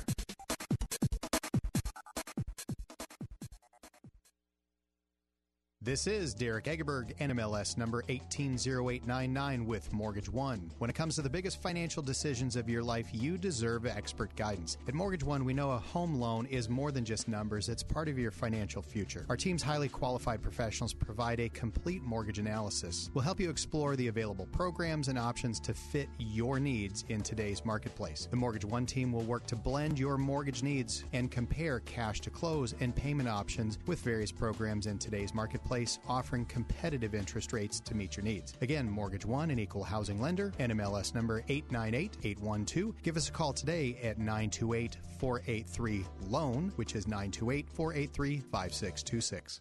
This is Derek Egerberg, N M L S number eighteen zero eight nine nine with Mortgage One. When it comes to the biggest financial decisions of your life, you deserve expert guidance. At Mortgage One, we know a home loan is more than just numbers. It's part of your financial future. Our team's highly qualified professionals provide a complete mortgage analysis. We'll help you explore the available programs and options to fit your needs in today's marketplace. The Mortgage One team will work to blend your mortgage needs and compare cash to close and payment options with various programs in today's marketplace, offering competitive interest rates to meet your needs. Again, Mortgage One, an equal housing lender, N M L S number eight nine eight eight one two. Give us a call today at nine two eight, four eight three, LOAN, which is nine two eight, four eight three, five six two six.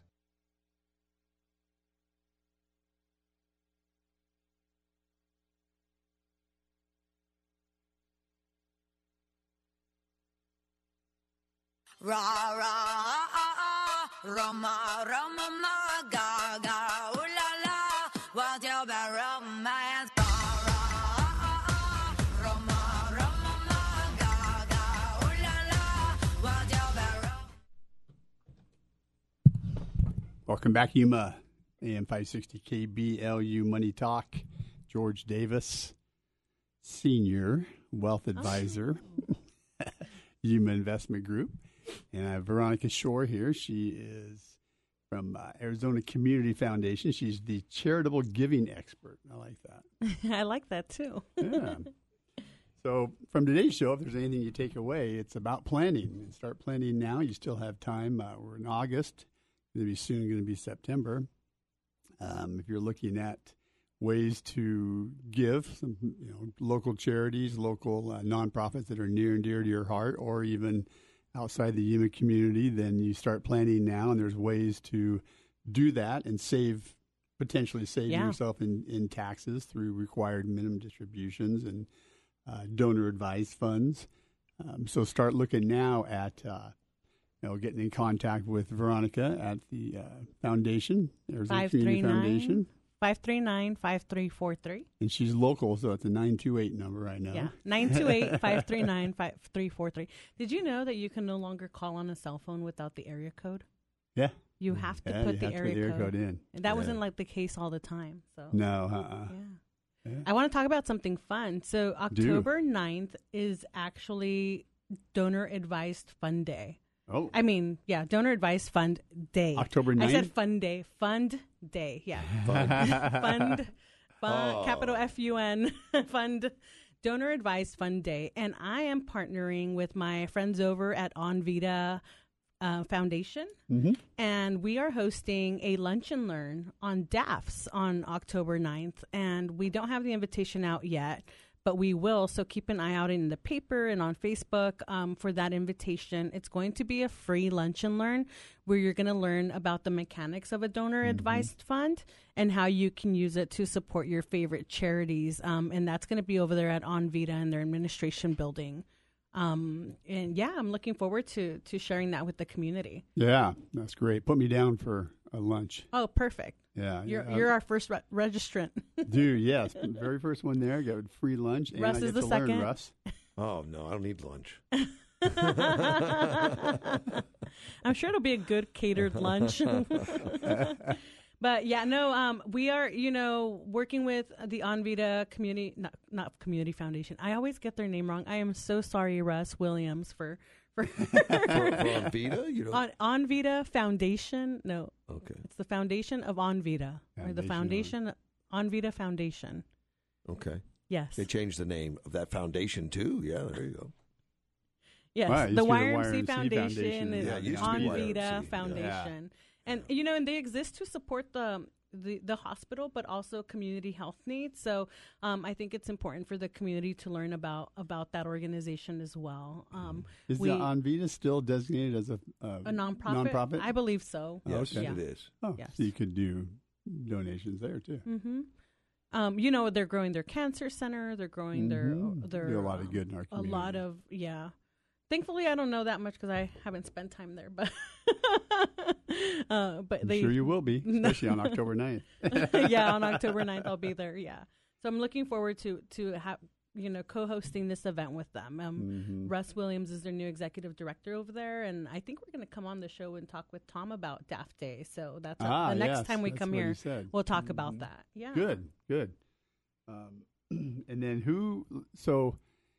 Ra ra ah ah Roma Roma ma ga ga ooh la la, what's your bad romance? Ra ra ah ah Roma Roma ma ga ga ooh la la, what's your bad romance?
Welcome back, Yuma. A M five sixty K B L U Money Talk. George Davis, Senior Wealth Advisor, oh. Yuma Investment Group. And I have Veronica Shore here. She is from uh, Arizona Community Foundation. She's the charitable giving expert. I like that.
I like that, too.
Yeah. So from today's show, if there's anything you take away, it's about planning. And start planning now. You still have time. Uh, we're in August. It's going to be soon going to be September. Um, if you're looking at ways to give, some you know, local charities, local uh, nonprofits that are near and dear to your heart, or even outside the Yuma community, then you start planning now, and there's ways to do that and save, potentially save
yeah.
yourself in, in taxes through required minimum distributions and uh, donor advised funds. Um, so start looking now at, uh, you know, getting in contact with Veronica at the uh, foundation, Arizona Community Foundation.
five three nine, five three four three.
And she's local, so it's a nine two eight number right now.
Yeah, nine two eight, five three nine, five three four three. Did you know that you can no longer call on a cell phone without the area code?
Yeah.
You have to
yeah,
put
you
the
have to
area,
put the area
code.
code in.
And that
yeah.
wasn't like the case all the time. So
No, uh-uh.
Yeah. yeah. I want to talk about something fun. So October
Do.
ninth is actually Donor Advised Fund Day.
Oh.
I mean, yeah, Donor Advised Fund Day.
October ninth?
I said Fund Day. Fund Day, yeah.
Fund.
Fund, fund
Oh.
capital F U N, Fund, Donor Advised Fund Day. And I am partnering with my friends over at Onvita uh, Foundation.
Mm-hmm.
And we are hosting a lunch and learn on D A F S on October ninth. And we don't have the invitation out yet, but we will. So keep an eye out in the paper and on Facebook um, for that invitation. It's going to be a free lunch and learn where you're going to learn about the mechanics of a donor mm-hmm. advised fund and how you can use it to support your favorite charities. Um, and that's going to be over there at Onvita in their administration building. Um, and yeah, I'm looking forward to, to sharing that with the community.
Yeah, that's great. Put me down for a lunch.
Oh, perfect.
Yeah.
You're
yeah.
you're our first re- registrant.
Dude, yes. Very first one there. Got free lunch. And
Russ
I get
is the
to
second.
Learn, Russ.
Oh, no, I don't need lunch.
I'm sure it'll be a good catered lunch. But yeah, no, um, we are, you know, working with the Onvita Community, not, not Community Foundation. I always get their name wrong. I am so sorry, Russ Williams, for... for,
for, for Onvita? You know?
On, Onvita Foundation. No.
Okay.
It's the Foundation of Onvita. Or the Foundation, Onvita Foundation.
Okay.
Yes.
They changed the name of that foundation, too. Yeah, there you go.
Yes,
Wow,
the Y
Y
M
M
C
C
Foundation,
Foundation.
is
Yeah, it used to
on
be Y M C.
Vida
Yeah.
Foundation. And, you know, and they exist to support the the, the hospital, but also community health needs. So um, I think it's important for the community to learn about, about that organization as well. Um,
Is
we,
the Anvita still designated as a, uh,
a nonprofit?
nonprofit?
I believe so.
Oh, okay.
Yeah.
it is.
Oh,
Yes.
so you could do donations there too.
Mm-hmm. Um, you know, they're growing their cancer center. They're growing
Mhm.
their their
Do a lot of
um,
good in our
A
community.
lot of yeah. Thankfully, I don't know that much because I haven't spent time there. But uh, but
I'm
they
sure you will be, especially on October ninth.
yeah, on October ninth, I'll be there. Yeah, so I'm looking forward to to have you know co-hosting this event with them. Um,
Mhm.
Russ Williams is their new executive director over there, and I think we're going to come on the show and talk with Tom about D A F Day. So that's our-
Ah,
the next
yes,
time we
that's
come
what he
here,
said.
we'll talk about
Mhm.
that. Yeah,
Good, good. Um, and then who? So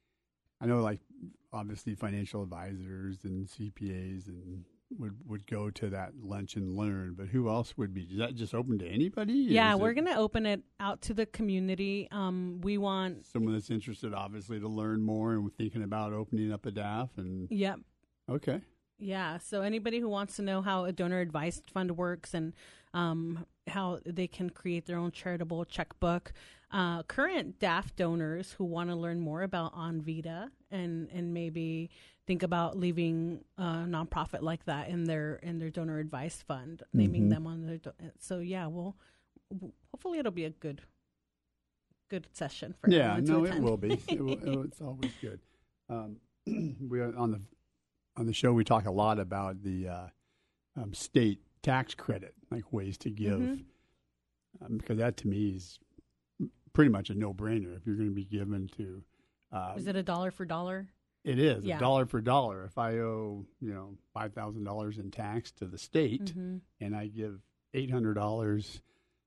I know, like obviously, financial advisors and C P As and would would go to that lunch and learn. But who else would be? Is that just open to anybody? Or
Yeah,
is
we're
it
going to open it out to the community. Um, we want
someone that's interested, obviously, to learn more and thinking about opening up a D A F. And
Yep.
okay.
Yeah, so anybody who wants to know how a donor advised fund works and um, how they can create their own charitable checkbook, uh, current D A F donors who want to learn more about Anvita and and maybe think about leaving a nonprofit like that in their in their donor advised fund, naming
Mhm.
them on their. Do- so yeah, well, w- hopefully it'll be a good good session for
Yeah,
everyone to
no, it
attend.
will be. It will, it will- it's always good. Um, we are on the on the show. We talk a lot about the uh, um, state tax credit, like ways to give,
Mhm.
um, because that to me is pretty much a no brainer. If you're going to be given to, uh,
Is it a dollar for dollar?
it is
Yeah.
a dollar for dollar. If I owe you know five thousand dollars in tax to the state,
Mhm.
and I give eight hundred dollars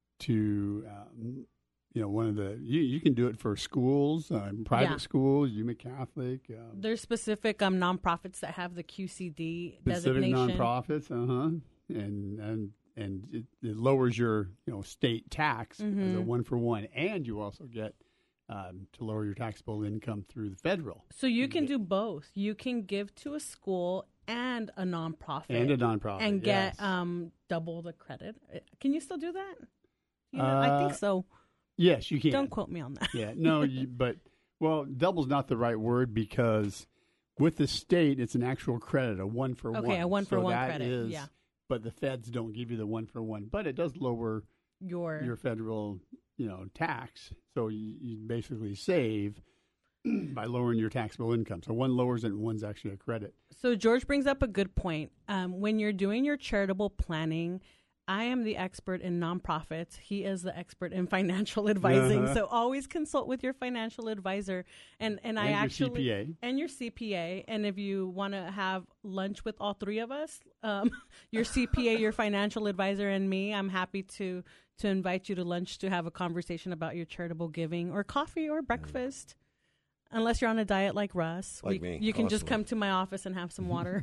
to um, you know one of the you, you can do it for schools, um, private
Yeah.
schools, U M A Catholic, um,
There's specific um, nonprofits that have the Q C D
specific
designation.
nonprofits, uh huh, and and and it, it lowers your you know state tax as a
Mhm.
one for one, and you also get um, to lower your taxable income through the federal
So you can do both. You can give to a school and a nonprofit.
and a nonprofit,
And get
yes.
um, double the credit. Uh, Can you still do that? You know, I think
Uh,
so.
Yes, you can.
Don't quote me on that.
Yeah, no, you, but well, double's not the right word because with the state, it's an actual credit, a one for one.
Okay, a one for
So
one
that
credit,
is-
yeah.
But the feds don't give you the one for one, but it does lower
Your
your federal, you know, tax. So you, you basically save by lowering your taxable income. So one lowers it, and one's actually a credit.
So George brings up a good point. Um, when you're doing your charitable planning, I am the expert in nonprofits. He is the expert in financial advising.
Uh-huh.
So always consult with your financial advisor. And and, I
And your
actually
C P A.
and your C P A. And if you want to have lunch with all three of us, um, your C P A, your financial advisor, and me, I'm happy to to invite you to lunch to have a conversation about your charitable giving or coffee or breakfast. Unless you're on a diet like Russ,
Like
we-
me,
you can just
possibly.
come to my office and have some water.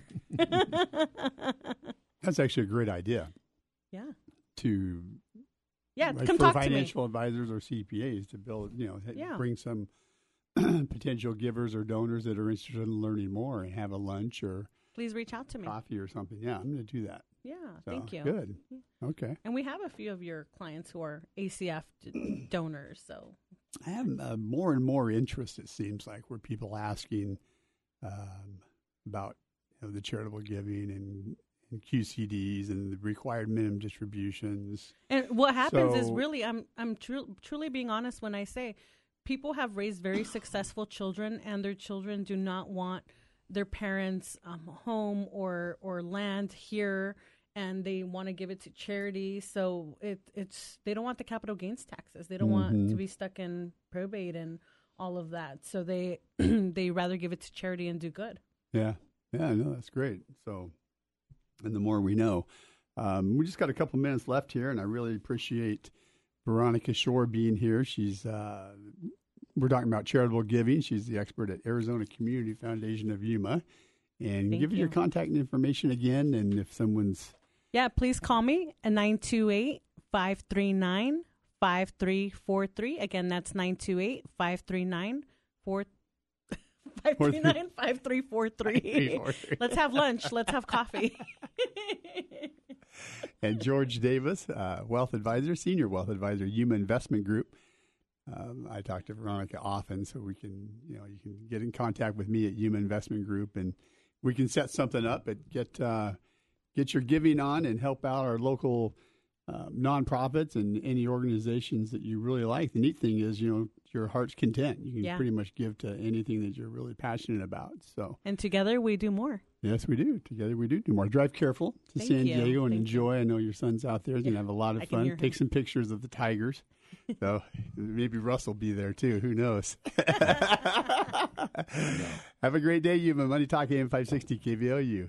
That's actually a great idea
Yeah.
to
Yeah,
like
come
for
talk to me.
financial advisors or C P As to build, you know,
Yeah.
bring some potential givers or donors that are interested in learning more and have a lunch or
Please reach out to me.
coffee or something. Yeah, I'm going to do that.
Yeah,
So,
thank you.
Good. Okay.
And we have a few of your clients who are A C F d- donors, so
I have uh, more and more interest, it seems like, where people asking um, about you know, the charitable giving and, and Q C Ds and the required minimum distributions.
And what happens is
So-
really, I'm I'm tru- truly being honest when I say people have raised very successful children, and their children do not want their parents' um, home or or land here, and they want to give it to charity. So it it's they don't want the capital gains taxes. They don't want
Mhm.
to be stuck in probate and all of that. So they they rather give it to charity and do good.
Yeah. Yeah, no, that's great. So, and the more we know. Um, we just got a couple minutes left here, and I really appreciate Veronica Shore being here. She's, uh, we're talking about charitable giving. She's the expert at Arizona Community Foundation of Yuma. And
Thank
give her your
you.
contact information again, and if someone's
Yeah, please call me at nine two eight, five three nine, five three four three. Again, that's nine two eight, five three nine, five three nine, five three four three. Let's have lunch. Let's have coffee.
And George Davis, uh, wealth advisor, senior wealth advisor, Yuma Investment Group. Um, I talk to Veronica often, so we can, you know, you can get in contact with me at Yuma Investment Group, and we can set something up and get uh, get your giving on and help out our local uh, nonprofits and any organizations that you really like. The neat thing is, you know, your heart's content. You can
Yeah.
pretty much give to anything that you're really passionate about. So,
And together we do more.
yes, we do. Together we do do more. Drive careful to
Thank
San
you.
Diego and
Thank
enjoy. I know your son's out there. He's going to have a lot of
I can hear
fun. Take
him.
some pictures of the Tigers. So maybe Russ will be there too. Who knows? Have a great day, Yuma. Money Talk A M five sixty K V L U.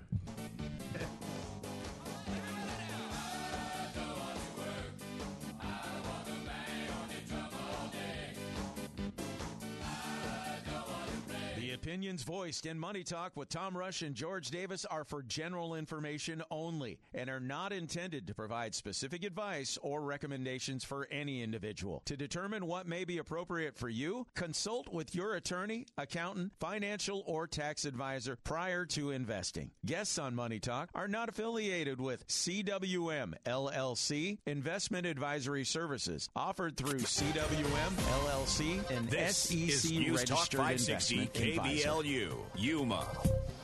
The opinions voiced in Money Talk with Tom Rush and George Davis are for general information only and are not intended to provide specific advice or recommendations for any individual. To determine what may be appropriate for you, consult with your attorney, accountant, financial, or tax advisor prior to investing. Guests on Money Talk are not affiliated with C W M L L C Investment Advisory Services, offered through C W M L L C and
This
S E C
is News Talk
registered
five sixty
investment
K B L
advisor.
U, Yuma.